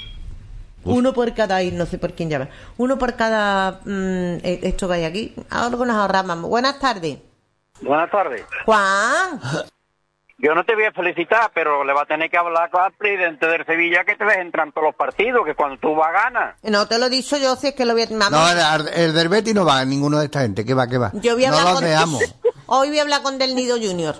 uno por cada, ahí, no sé por quién llama, uno por cada mm, eh, esto que hay aquí, ahora nos ahorramos. Buenas tardes. Buenas tardes. Juan, Yo no te voy a felicitar, pero le va a tener que hablar con el presidente del Sevilla que te deje entrar en todos los partidos, que cuando tú vas ganas. no te lo he dicho yo, si es que lo voy a... Vamos, no, el, el del Betis no va, ninguno de esta gente. ¿Qué va, qué va? yo voy a no hablar los con... veamos. Hoy voy a hablar con Del Nido Junior.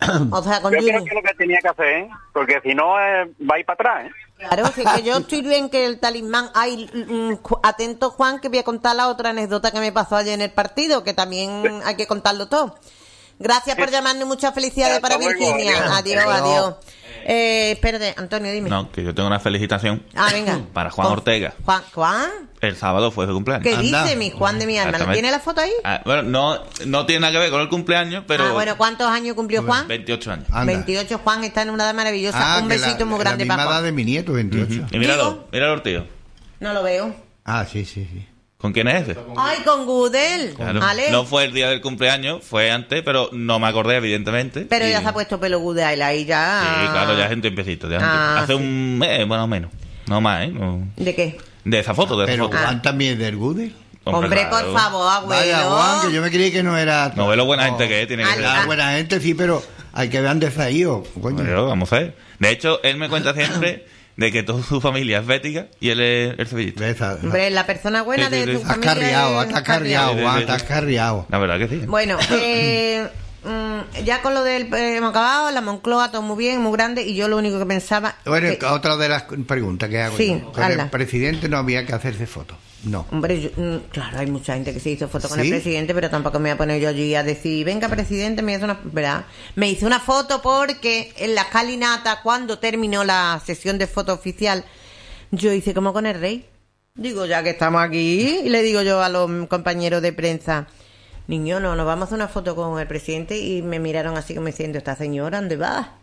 O sea, con Yo Junior. creo que es lo que tenía que hacer, ¿eh? Porque si no, eh, va a ir para atrás, ¿eh? Claro, sí, que yo estoy bien que el talismán... Ay, mm, ju- atento, Juan, que voy a contar la otra anécdota que me pasó ayer en el partido, que también hay que contarlo todo. Gracias por llamarnos, muchas felicidades Hasta para luego, Virginia. adiós. Adiós, adiós. Eh, espérate, Antonio, dime. No, que yo tengo una felicitación Ah, venga. para Juan Con- Ortega. Juan, Juan, El sábado fue su cumpleaños. ¿qué Anda. dice mi Juan de mi alma? ¿No Exactamente. tiene la foto ahí? Ah, bueno, no, no tiene nada que ver con el cumpleaños, pero Ah, bueno, ¿cuántos años cumplió Juan? veintiocho años. Anda. veintiocho, Juan está en una edad maravillosa. Ah, Un que besito la, muy la grande misma para edad Juan. de mi nieto, veintiocho. Y míralo, Digo- míralo, tío. No lo veo. Ah, sí, sí, sí. ¿Con quién es ese? Ay, con Gudel. Claro. Vale. No fue el día del cumpleaños, fue antes, pero no me acordé, evidentemente. Pero Y- ya se ha puesto pelo Gudel ahí ya. Sí, claro, ya es un tiempecito. ya es un Ah, tiempo. Hace sí. un mes, más o menos. No más, ¿eh? No. ¿De qué? De esa foto, de esa Pero foto. Juan también es del Gudel. Hombre, claro. por favor, abuelo. Vaya, Juan, que yo me creí que no era... No ve lo buena gente que es, tiene que Al- ser. Ah, buena gente, sí, pero hay que ver han desafío, coño. Bueno, vamos a ver. De hecho, él me cuenta siempre de que toda su familia es bética y él es el sevillista. Ves, a- Hombre, la persona buena Sí, sí, de sí. tu Estás familia. carriado, es- estás carriado, Sí, sí, Juan, sí. estás carriado. La verdad que sí. Bueno, eh, mm, ya con lo del eh, hemos acabado, la Moncloa, todo muy bien, muy grande, y yo lo único que pensaba... Bueno, que- otra de las preguntas que hago Sí, yo. Con hazla. el presidente no había que hacerse fotos. No. Hombre, yo- mm, claro, hay mucha gente que se hizo foto con ¿Sí? el presidente, pero tampoco me voy a poner yo allí a decir, venga, presidente, me hizo una... ¿verdad? Me hice una foto porque en la escalinata, cuando terminó la sesión de foto oficial, yo hice como con el rey. Digo, ya que estamos aquí, y le digo yo a los compañeros de prensa, niño, no, nos vamos a hacer una foto con el presidente, y me miraron así como diciendo, esta señora, ¿dónde va?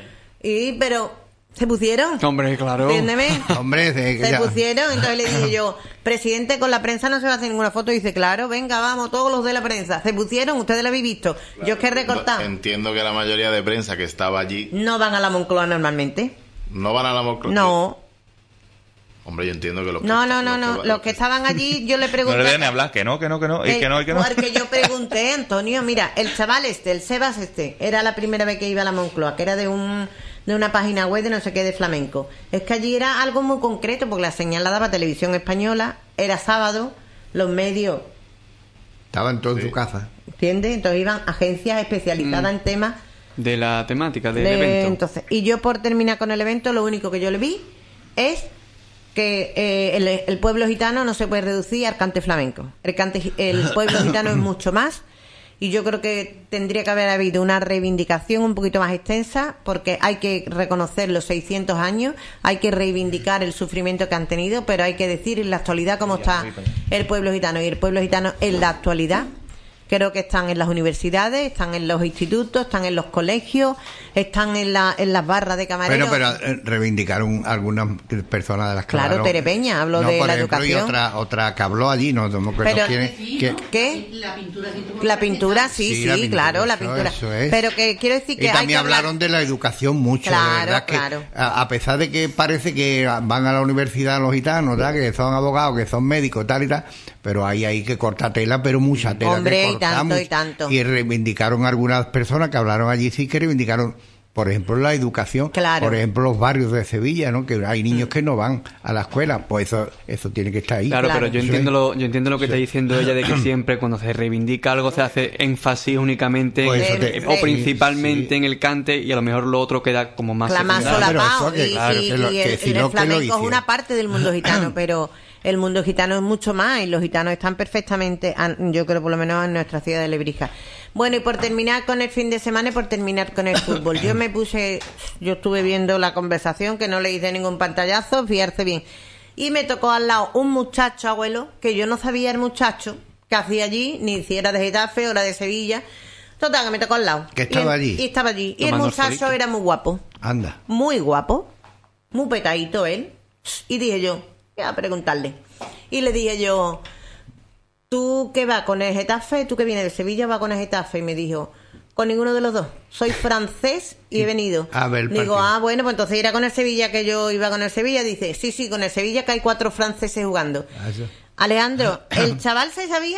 Y, pero... ¿Se pusieron? Hombre, claro. Entiéndeme. Hombre, de que Se ya- pusieron, entonces le dije yo, presidente, con la prensa no se va a hacer ninguna foto. Y dice, claro, venga, vamos, todos los de la prensa. Se pusieron, ustedes lo habéis visto. Yo es que he recortado. Entiendo que la mayoría de prensa que estaba allí No van a la Moncloa normalmente. no van a la Moncloa. No, Hombre, yo entiendo que los que no, está- no, no, no. va- Los que estaban allí, yo le No pregunté. le viene a hablar, que no, que no, que no, y Eh, que no, y que no. Porque yo pregunté, Antonio, mira, el chaval este, el Sebas este, era la primera vez que iba a la Moncloa, que era de un de una página web de no sé qué de flamenco. Es que allí era algo muy concreto, porque la señal la daba Televisión Española, era sábado, los medios... Estaban todos en su casa. ¿Entiendes? Entonces iban agencias especializadas Mm. en temas... De la temática, del de- evento. Entonces, y yo por terminar con el evento, lo único que yo le vi es que eh, el, el pueblo gitano no se puede reducir al cante flamenco. El, cante, el pueblo gitano es mucho más, y yo creo que tendría que haber habido una reivindicación un poquito más extensa, porque hay que reconocer los seiscientos años, hay que reivindicar el sufrimiento que han tenido, pero hay que decir en la actualidad cómo está el pueblo gitano. Y el pueblo gitano en la actualidad creo que están en las universidades, están en los institutos, están en los colegios, están en, la, en las barras de camareros. Bueno, pero eh, reivindicaron algunas personas de las que Claro, hablaron. Tere Peña habló de por la ejemplo, educación. Y otra, otra que habló allí, no, no me acuerdo Pero- quién es, que- ¿Qué? La pintura que tuvo La pintura, sí, Sí, sí, la pintura, claro, la eso- pintura. eso es. Pero que quiero decir que y hay también que hablar- hablaron de la educación mucho, de Claro, verdad que claro. a, a pesar de que parece que van a la universidad los gitanos, ¿verdad? Que son abogados, que son médicos, tal y tal, pero ahí hay que cortar tela, pero mucha tela Hombre, que y cortar, tanto, y mucha. tanto. Y reivindicaron algunas personas que hablaron allí, sí que reivindicaron, por ejemplo, la educación, Claro. por ejemplo, los barrios de Sevilla, ¿no? Que hay niños que no van a la escuela, pues eso eso tiene que estar ahí. Claro, Claro. pero yo Eso entiendo es. lo, yo entiendo lo que está diciendo ella, de que siempre cuando se reivindica algo se hace énfasis únicamente Pues eso en- te- o sí, principalmente sí. en el cante, y a lo mejor lo otro queda como más la más secundario. Pero solapado. eso que- Y, claro, y- que lo- y que el, si el no, que lo flamenco es hicieron. una parte del mundo gitano, pero el mundo gitano es mucho más, y los gitanos están perfectamente, an- yo creo por lo menos en nuestra ciudad de Lebrija. Bueno, y por terminar con el fin de semana y por terminar con el fútbol, yo me puse, yo estuve viendo la conversación, que no le hice ningún pantallazo, fijarse bien, y me tocó al lado un muchacho, abuelo, que yo no sabía el muchacho que hacía allí, ni si era de Getafe o era de Sevilla. Total, que me tocó al lado. Que estaba Y el- allí. Y estaba allí. Y el Tomando el muchacho solito. era muy guapo. Anda. Muy guapo. Muy petadito él. Y dije yo, voy a preguntarle. Y le dije yo, ¿tú qué vas con el Getafe? ¿Tú que vienes de Sevilla vas con el Getafe? Y me dijo, con ninguno de los dos. Soy francés y he venido. A ver el Digo, partido. ah, bueno, pues entonces irá con el Sevilla, que yo iba con el Sevilla. Dice, sí, sí, con el Sevilla, que hay cuatro franceses jugando. Ah, eso. Alejandro, ¿el chaval se sabía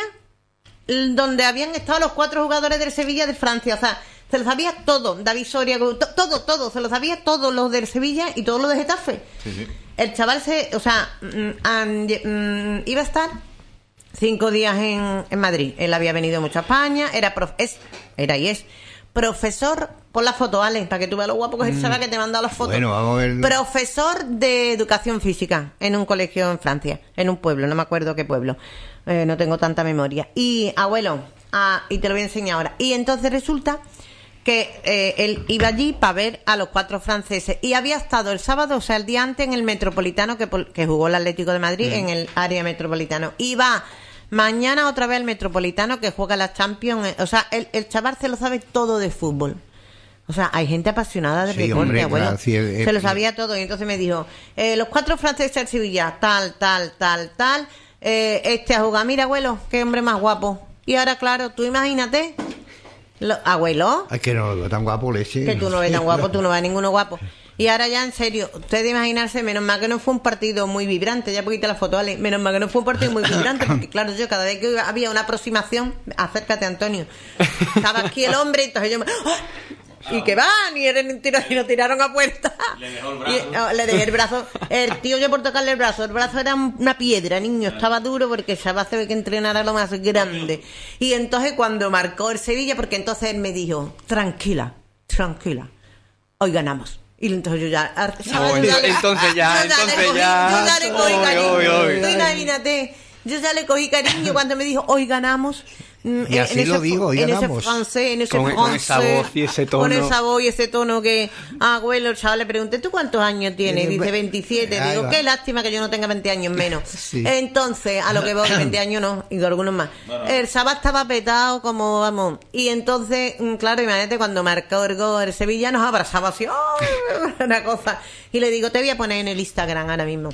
l- donde habían estado los cuatro jugadores del Sevilla de Francia? O sea, se lo sabía todo. David Soria, to- todo, todo. Se lo sabía todos los del Sevilla y todos los de Getafe. El chaval se, o sea, mm, an- mm, iba a estar cinco días en, en Madrid. Él había venido mucho a España, era prof, es, era y es profesor, pon la foto, Ale, para que tú veas lo guapo que es el chaval que te he mandado las fotos. Bueno, vamos a ver. Profesor de educación física en un colegio en Francia, en un pueblo, no me acuerdo qué pueblo, eh, no tengo tanta memoria. Y abuelo, ah, y te lo voy a enseñar ahora. Y entonces resulta que eh, él iba allí para ver a los cuatro franceses, y había estado el sábado, o sea, el día antes, en el Metropolitano, que, pol- que jugó el Atlético de Madrid en el área metropolitano. Y va mañana otra vez al Metropolitano, que juega la Champions. eh, O sea, el, el chaval se lo sabe todo de fútbol. O sea, hay gente apasionada de Sí, deporte, hombre, abuelo. claro, sí, es- se lo es- sabía todo. Y entonces me dijo, eh, los cuatro franceses del Sevilla, tal, tal, tal, tal. Eh, este a jugar, mira, abuelo, qué hombre más guapo. Y ahora, claro, tú imagínate, lo- abuelo, Es que no lo veo tan guapo, leche. que tú no ves tan guapo, tú no ves ninguno guapo. Y ahora ya, en serio, ustedes imaginarse, menos mal que no fue un partido muy vibrante, ya poquito la foto, Ale, menos mal que no fue un partido muy vibrante, porque claro, yo cada vez que había una aproximación, acércate, Antonio, estaba aquí el hombre, entonces yo me... ¡Ah! Y que van, y, eran, y lo tiraron a puerta. Le dejó el brazo. Y, oh, le dejé el brazo. El tío, yo por tocarle el brazo, el brazo era una piedra, niño, estaba duro porque el chaval se ve que entrenara lo más grande. Y entonces cuando marcó el Sevilla, porque entonces él me dijo, tranquila, tranquila, hoy ganamos. Y entonces yo ya... ah, Oh, yo le- entonces ya, yo le entonces cogí- ya. Yo ya le cogí Oy, cariño. oy, oy. Tú imagínate, yo ya le cogí cariño cuando me dijo, hoy ganamos. mm, Y así en lo ese- digo, hoy en ganamos. ese francés, en ese Con- con francés, esa voz y ese tono. Con esa voz y ese tono que... Ah, abuelo, el chaval le pregunté, ¿tú cuántos años tienes? Tiene Dice ve- veintisiete. Ahí Digo, va. qué lástima que yo no tenga veinte años menos. Sí. Entonces, a lo que voy, veinte años no, y algunos más. El chaval estaba petado como, vamos. Y entonces, mm, claro, imagínate, cuando marcó el gol el Sevilla, nos abrazaba así, ¡ay! Una cosa. Y le digo, te voy a poner en el Instagram ahora mismo.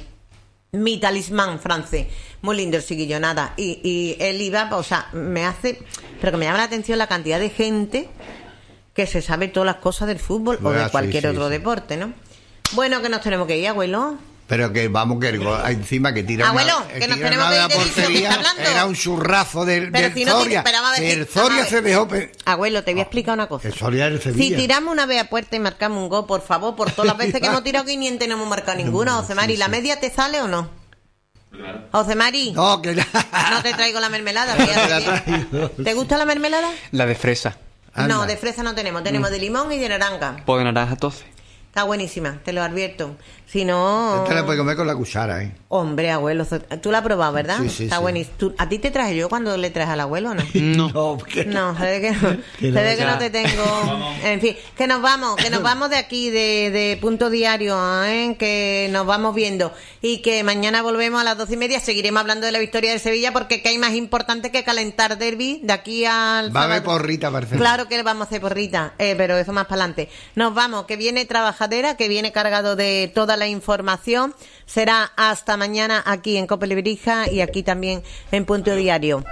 Mi talismán francés. Muy lindo el chiquillo, nada. Y, y él iba, o sea, me hace... Pero que me llama la atención la cantidad de gente que se sabe todas las cosas del fútbol o Ah, de sí, cualquier sí, otro sí. deporte, ¿no? Bueno, que nos tenemos que ir, abuelo. Pero que vamos, que el go- encima que tira Abuelo, una, que nos tira tenemos una de la que ir de vicio, que portería, está hablando. era un churrazo del, Pero del si no tiene- Soria. pero vamos a ver, El si- Soria vamos a se ver. dejó... pe- Abuelo, te voy a explicar una cosa. El Soria del Si Sevilla. tiramos una vez a puerta y marcamos un gol, por favor, por todas las veces que hemos tirado quinientos y no hemos marcado ninguno, Josemari, ¿la media te sale o no? Josemari, no. No, que ya... te traigo la mermelada. Te fíjate la bien. traigo. ¿Te gusta la mermelada? La de fresa. Anda. No, de fresa no tenemos, tenemos Mm. de limón y de naranja. Pues de naranja doce. Está buenísima, te lo advierto. Si no... Esta la puedes comer con la cuchara, ¿eh? Hombre, abuelo, tú la has probado, ¿verdad? Sí, sí, Está sí. buenísimo. ¿Tú- ¿A ti te traje yo cuando le traje al abuelo o no? No. No, porque... No, se ve que no, Que se no, ve que ya. no te tengo. En fin, que nos vamos, que nos vamos de aquí, de, de Punto Diario, ¿eh? Que nos vamos viendo. Y que mañana volvemos a las doce y media. Seguiremos hablando de la victoria de Sevilla porque que hay más importante que calentar derbi de aquí al Va a haber sábado. porrita, parece. Claro que le vamos a hacer porrita, eh, pero eso más para adelante. Nos vamos, que viene trabajadera, que viene cargado de toda la información. Será hasta mañana aquí en Cope Lebrija y aquí también en Punto Diario.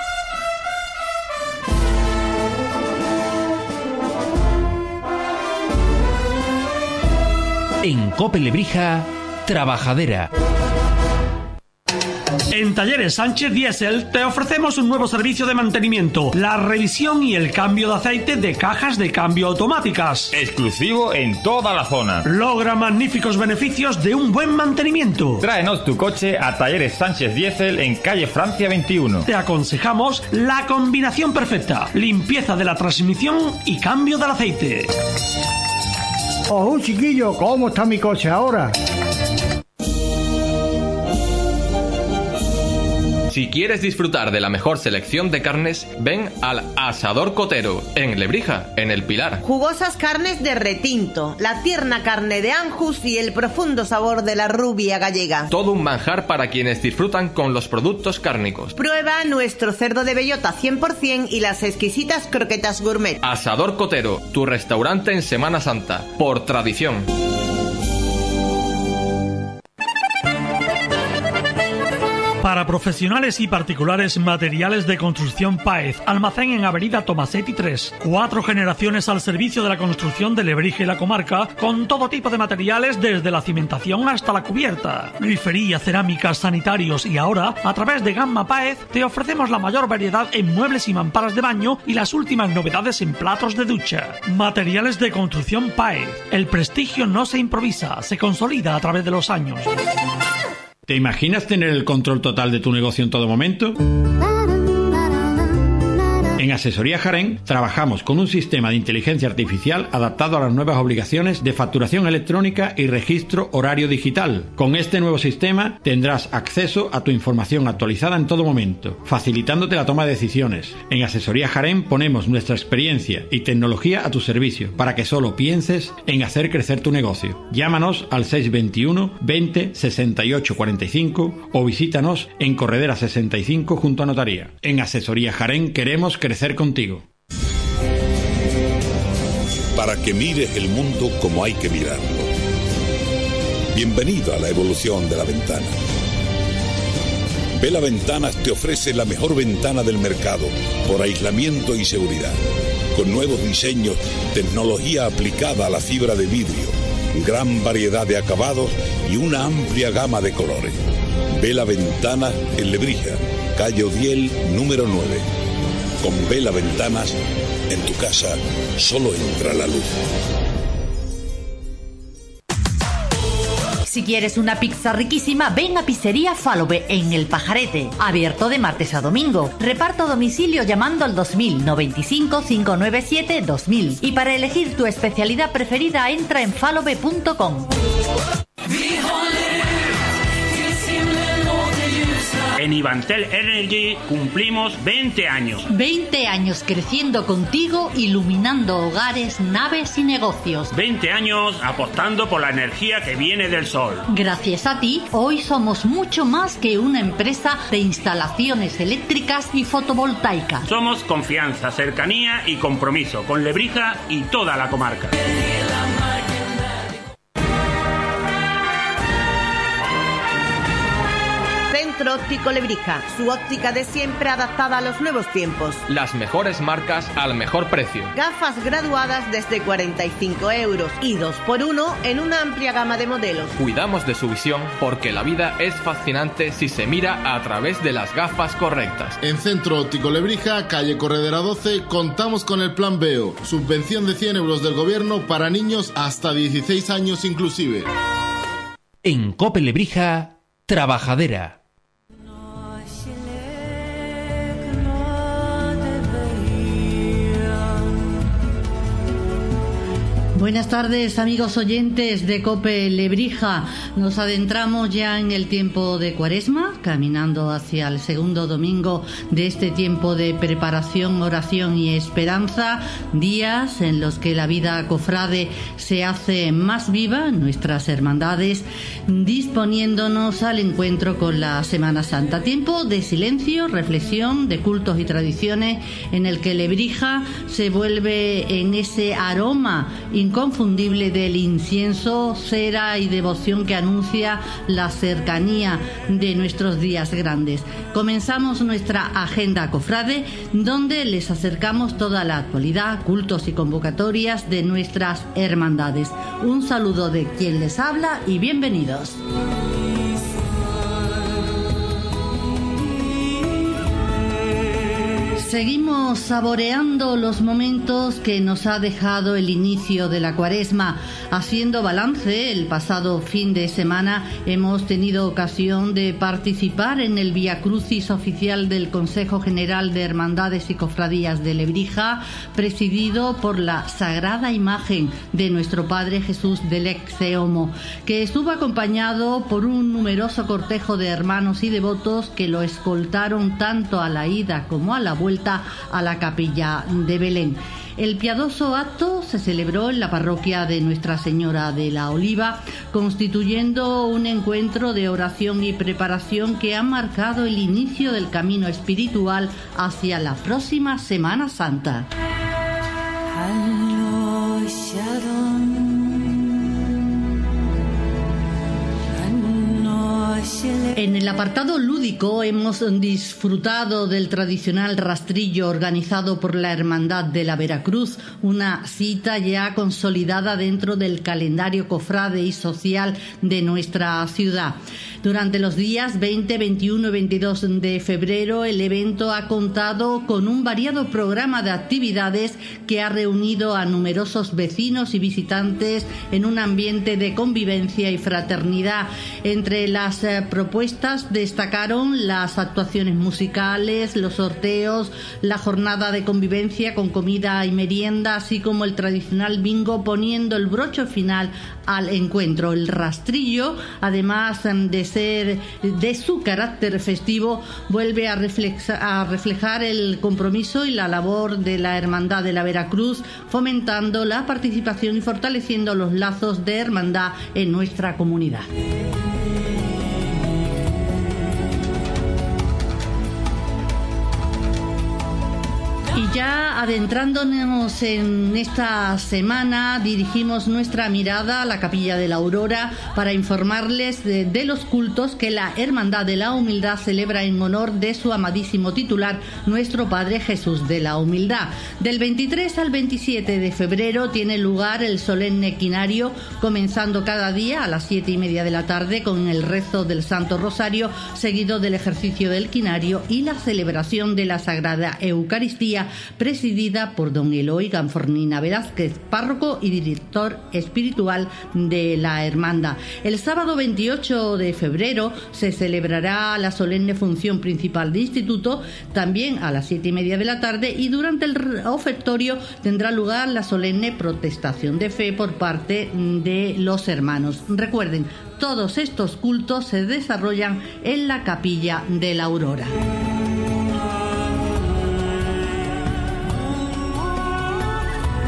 En Cope Lebrija, Trabajadera. En Talleres Sánchez Diesel te ofrecemos un nuevo servicio de mantenimiento, la revisión y el cambio de aceite de cajas de cambio automáticas. Exclusivo en toda la zona. Logra magníficos beneficios de un buen mantenimiento. Tráenos tu coche a Talleres Sánchez Diesel en calle Francia veintiuno. Te aconsejamos la combinación perfecta, limpieza de la transmisión y cambio del aceite. Oh, chiquillo, ¿cómo está mi coche ahora? Si quieres disfrutar de la mejor selección de carnes, ven al Asador Cotero, en Lebrija, en El Pilar. Jugosas carnes de retinto, la tierna carne de Anjus y el profundo sabor de la rubia gallega. Todo un manjar para quienes disfrutan con los productos cárnicos. Prueba nuestro cerdo de bellota cien por ciento y las exquisitas croquetas gourmet. Asador Cotero, tu restaurante en Semana Santa, por tradición. Para profesionales y particulares, materiales de construcción Páez. Almacén en Avenida Tomasetti tres. Cuatro generaciones al servicio de la construcción de Lebrija y la comarca, con todo tipo de materiales desde la cimentación hasta la cubierta. Grifería, cerámicas, sanitarios y ahora, a través de Gamma Páez, te ofrecemos la mayor variedad en muebles y mamparas de baño y las últimas novedades en platos de ducha. Materiales de construcción Páez. El prestigio no se improvisa, se consolida a través de los años. ¿Te imaginas tener el control total de tu negocio en todo momento? En Asesoría Jarén trabajamos con un sistema de inteligencia artificial adaptado a las nuevas obligaciones de facturación electrónica y registro horario digital. Con este nuevo sistema tendrás acceso a tu información actualizada en todo momento, facilitándote la toma de decisiones. En Asesoría Jarén ponemos nuestra experiencia y tecnología a tu servicio para que solo pienses en hacer crecer tu negocio. Llámanos al seis veintiuno veinte sesenta y ocho cuarenta y cinco o visítanos en Corredera sesenta y cinco junto a Notaría. En Asesoría Jarén queremos crecer contigo. Para que mires el mundo como hay que mirarlo. Bienvenido a la evolución de La Ventana. Vela Ventanas te ofrece la mejor ventana del mercado por aislamiento y seguridad, con nuevos diseños, tecnología aplicada a la fibra de vidrio, gran variedad de acabados y una amplia gama de colores. Vela Ventanas en Lebrija, calle Odiel, número nueve. Con Vela Ventanas, en tu casa solo entra la luz. Si quieres una pizza riquísima, ven a Pizzería Falobe en El Pajarete. Abierto de martes a domingo. Reparto a domicilio llamando al dos mil noventa y cinco, cinco noventa y siete, dos mil. Y para elegir tu especialidad preferida, entra en falobe punto com. En Ivantel Energy cumplimos veinte años. veinte años creciendo contigo, iluminando hogares, naves y negocios. veinte años apostando por la energía que viene del sol. Gracias a ti, hoy somos mucho más que una empresa de instalaciones eléctricas y fotovoltaicas. Somos confianza, cercanía y compromiso con Lebrija y toda la comarca. Centro Óptico Lebrija, su óptica de siempre adaptada a los nuevos tiempos. Las mejores marcas al mejor precio. Gafas graduadas desde cuarenta y cinco euros y dos por uno en una amplia gama de modelos. Cuidamos de su visión porque la vida es fascinante si se mira a través de las gafas correctas. En Centro Óptico Lebrija, calle Corredera doce, contamos con el Plan Veo, subvención de cien euros del gobierno para niños hasta dieciséis años inclusive. En Cope Lebrija, Trabajadera. Buenas tardes, amigos oyentes de Cope Lebrija. Nos adentramos ya en el tiempo de Cuaresma, caminando hacia el segundo domingo de este tiempo de preparación, oración y esperanza, días en los que la vida cofrade se hace más viva, nuestras hermandades, disponiéndonos al encuentro con la Semana Santa. Tiempo de silencio, reflexión, de cultos y tradiciones, en el que Lebrija se vuelve en ese aroma inconfundible del incienso, cera y devoción que anuncia la cercanía de nuestros días grandes. Comenzamos nuestra agenda cofrade, donde les acercamos toda la actualidad, cultos y convocatorias de nuestras hermandades. Un saludo de quien les habla y bienvenidos. Seguimos saboreando los momentos que nos ha dejado el inicio de la Cuaresma. Haciendo balance, el pasado fin de semana hemos tenido ocasión de participar en el Vía Crucis oficial del Consejo General de Hermandades y Cofradías de Lebrija, presidido por la sagrada imagen de nuestro Padre Jesús del Exeomo, que estuvo acompañado por un numeroso cortejo de hermanos y devotos que lo escoltaron tanto a la ida como a la vuelta a la capilla de Belén. El piadoso acto se celebró en la parroquia de Nuestra Señora de la Oliva, constituyendo un encuentro de oración y preparación que ha marcado el inicio del camino espiritual hacia la próxima Semana Santa. En el apartado lúdico hemos disfrutado del tradicional rastrillo organizado por la Hermandad de la Veracruz, una cita ya consolidada dentro del calendario cofrade y social de nuestra ciudad. Durante los días veinte, veintiuno y veintidós de febrero, el evento ha contado con un variado programa de actividades que ha reunido a numerosos vecinos y visitantes en un ambiente de convivencia y fraternidad. Entre las eh, propuestas destacaron las actuaciones musicales, los sorteos, la jornada de convivencia con comida y merienda, así como el tradicional bingo, poniendo el broche final al encuentro. El rastrillo, además de ser de su carácter festivo, vuelve a, reflexa, a reflejar el compromiso y la labor de la Hermandad de la Veracruz, fomentando la participación y fortaleciendo los lazos de hermandad en nuestra comunidad. Y ya adentrándonos en esta semana, dirigimos nuestra mirada a la Capilla de la Aurora para informarles de, de los cultos que la Hermandad de la Humildad celebra en honor de su amadísimo titular, nuestro Padre Jesús de la Humildad. Del veintitrés al veintisiete de febrero tiene lugar el solemne quinario, comenzando cada día a las siete y media de la tarde con el rezo del Santo Rosario, seguido del ejercicio del quinario y la celebración de la Sagrada Eucaristía, presidida por don Eloy Ganfornina Velázquez, párroco y director espiritual de la hermandad. El sábado veintiocho de febrero se celebrará la solemne función principal de instituto, también a las siete y media de la tarde, y durante el ofertorio tendrá lugar la solemne protestación de fe por parte de los hermanos. Recuerden, todos estos cultos se desarrollan en la Capilla de la Aurora.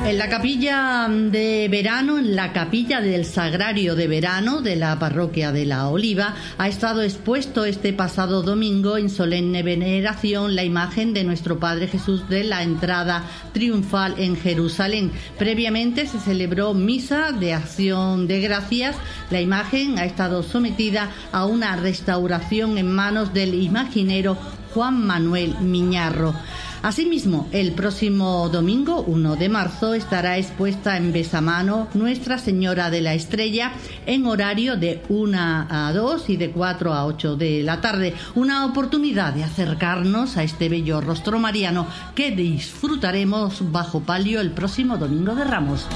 En la capilla de verano, en la capilla del Sagrario de Verano de la parroquia de La Oliva, ha estado expuesto este pasado domingo en solemne veneración la imagen de nuestro Padre Jesús de la entrada triunfal en Jerusalén. Previamente se celebró misa de acción de gracias. La imagen ha estado sometida a una restauración en manos del imaginero Juan Manuel Miñarro. Asimismo, el próximo domingo, uno de marzo, estará expuesta en Besamano Nuestra Señora de la Estrella en horario de una a dos y de cuatro a ocho de la tarde. Una oportunidad de acercarnos a este bello rostro mariano que disfrutaremos bajo palio el próximo domingo de Ramos.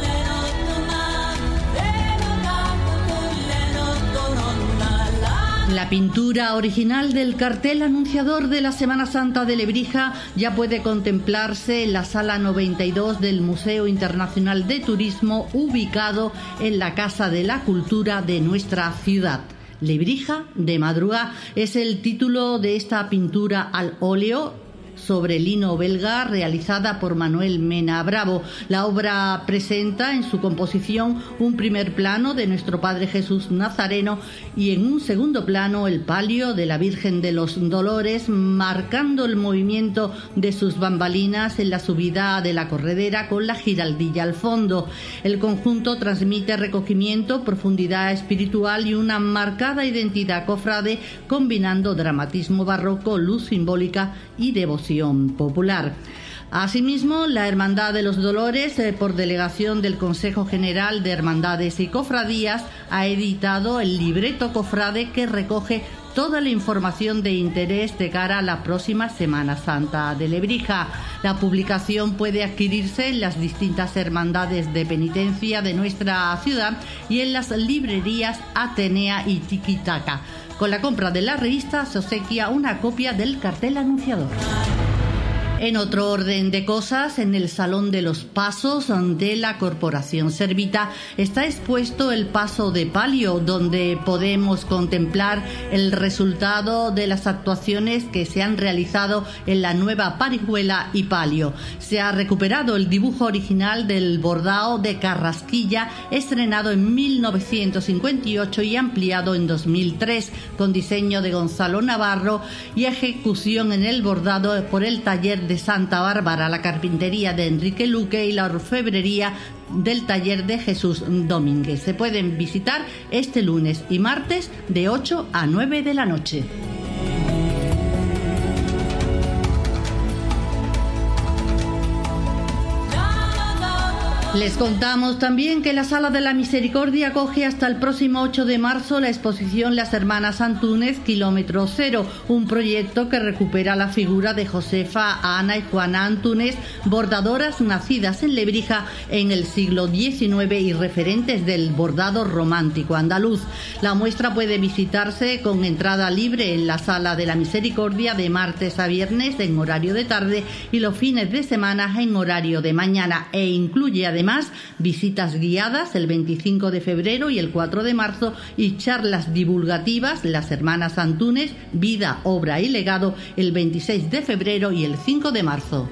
La pintura original del cartel anunciador de la Semana Santa de Lebrija ya puede contemplarse en la sala noventa y dos del Museo Internacional de Turismo, ubicado en la Casa de la Cultura de nuestra ciudad. Lebrija de madrugada es el título de esta pintura al óleo sobre lino belga realizada por Manuel Mena Bravo. La obra presenta en su composición un primer plano de nuestro Padre Jesús Nazareno y en un segundo plano el palio de la Virgen de los Dolores, marcando el movimiento de sus bambalinas en la subida de la corredera con la giraldilla al fondo. El conjunto transmite recogimiento, profundidad espiritual y una marcada identidad cofrade, combinando dramatismo barroco, luz simbólica y devoción popular. Asimismo, la Hermandad de los Dolores, eh, por delegación del Consejo General de Hermandades y Cofradías, ha editado el libreto cofrade que recoge toda la información de interés de cara a la próxima Semana Santa de Lebrija. La publicación puede adquirirse en las distintas hermandades de penitencia de nuestra ciudad y en las librerías Atenea y Tiquitaca. Con la compra de la revista se obsequia una copia del cartel anunciador. En otro orden de cosas, en el Salón de los Pasos de la Corporación Servita está expuesto el paso de palio, donde podemos contemplar el resultado de las actuaciones que se han realizado en la nueva parihuela y palio. Se ha recuperado el dibujo original del bordado de Carrasquilla, estrenado en mil novecientos cincuenta y ocho y ampliado en dos mil tres, con diseño de Gonzalo Navarro y ejecución en el bordado por el taller de Santa Bárbara, la carpintería de Enrique Luque y la orfebrería del taller de Jesús Domínguez. Se pueden visitar este lunes y martes de ocho a nueve de la noche. Les contamos también que la Sala de la Misericordia acoge hasta el próximo ocho de marzo la exposición Las Hermanas Antúnez, Kilómetro Cero, un proyecto que recupera la figura de Josefa, Ana y Juana Antúnez, bordadoras nacidas en Lebrija en el siglo diecinueve y referentes del bordado romántico andaluz. La muestra puede visitarse con entrada libre en la Sala de la Misericordia de martes a viernes en horario de tarde y los fines de semana en horario de mañana, e incluye además Además, visitas guiadas el veinticinco de febrero y el cuatro de marzo y charlas divulgativas Las Hermanas Antúnez, Vida, Obra y Legado el veintiséis de febrero y el cinco de marzo.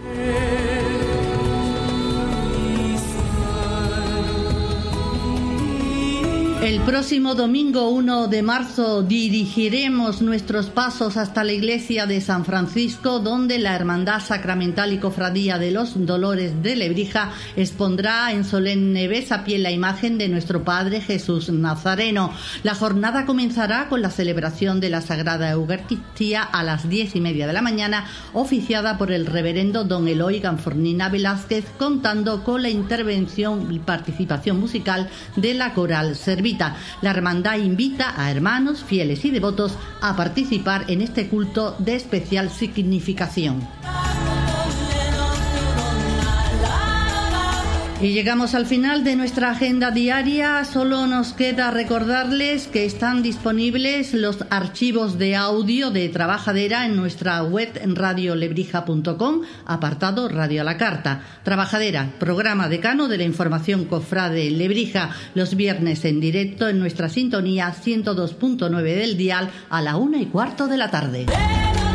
El próximo domingo uno de marzo dirigiremos nuestros pasos hasta la iglesia de San Francisco, donde la Hermandad Sacramental y Cofradía de los Dolores de Lebrija expondrá en solemne besapié la imagen de nuestro Padre Jesús Nazareno. La jornada comenzará con la celebración de la Sagrada Eucaristía a las diez y media de la mañana, oficiada por el reverendo don Eloy Ganfornina Velázquez, contando con la intervención y participación musical de la Coral Servita. La hermandad invita a hermanos, fieles y devotos a participar en este culto de especial significación. Y llegamos al final de nuestra agenda diaria. Solo nos queda recordarles que están disponibles los archivos de audio de Trabajadera en nuestra web en radio lebrija punto com, apartado Radio a la Carta. Trabajadera, programa decano de la información cofrade Lebrija, los viernes en directo en nuestra sintonía ciento dos punto nueve del dial a la una y cuarto de la tarde.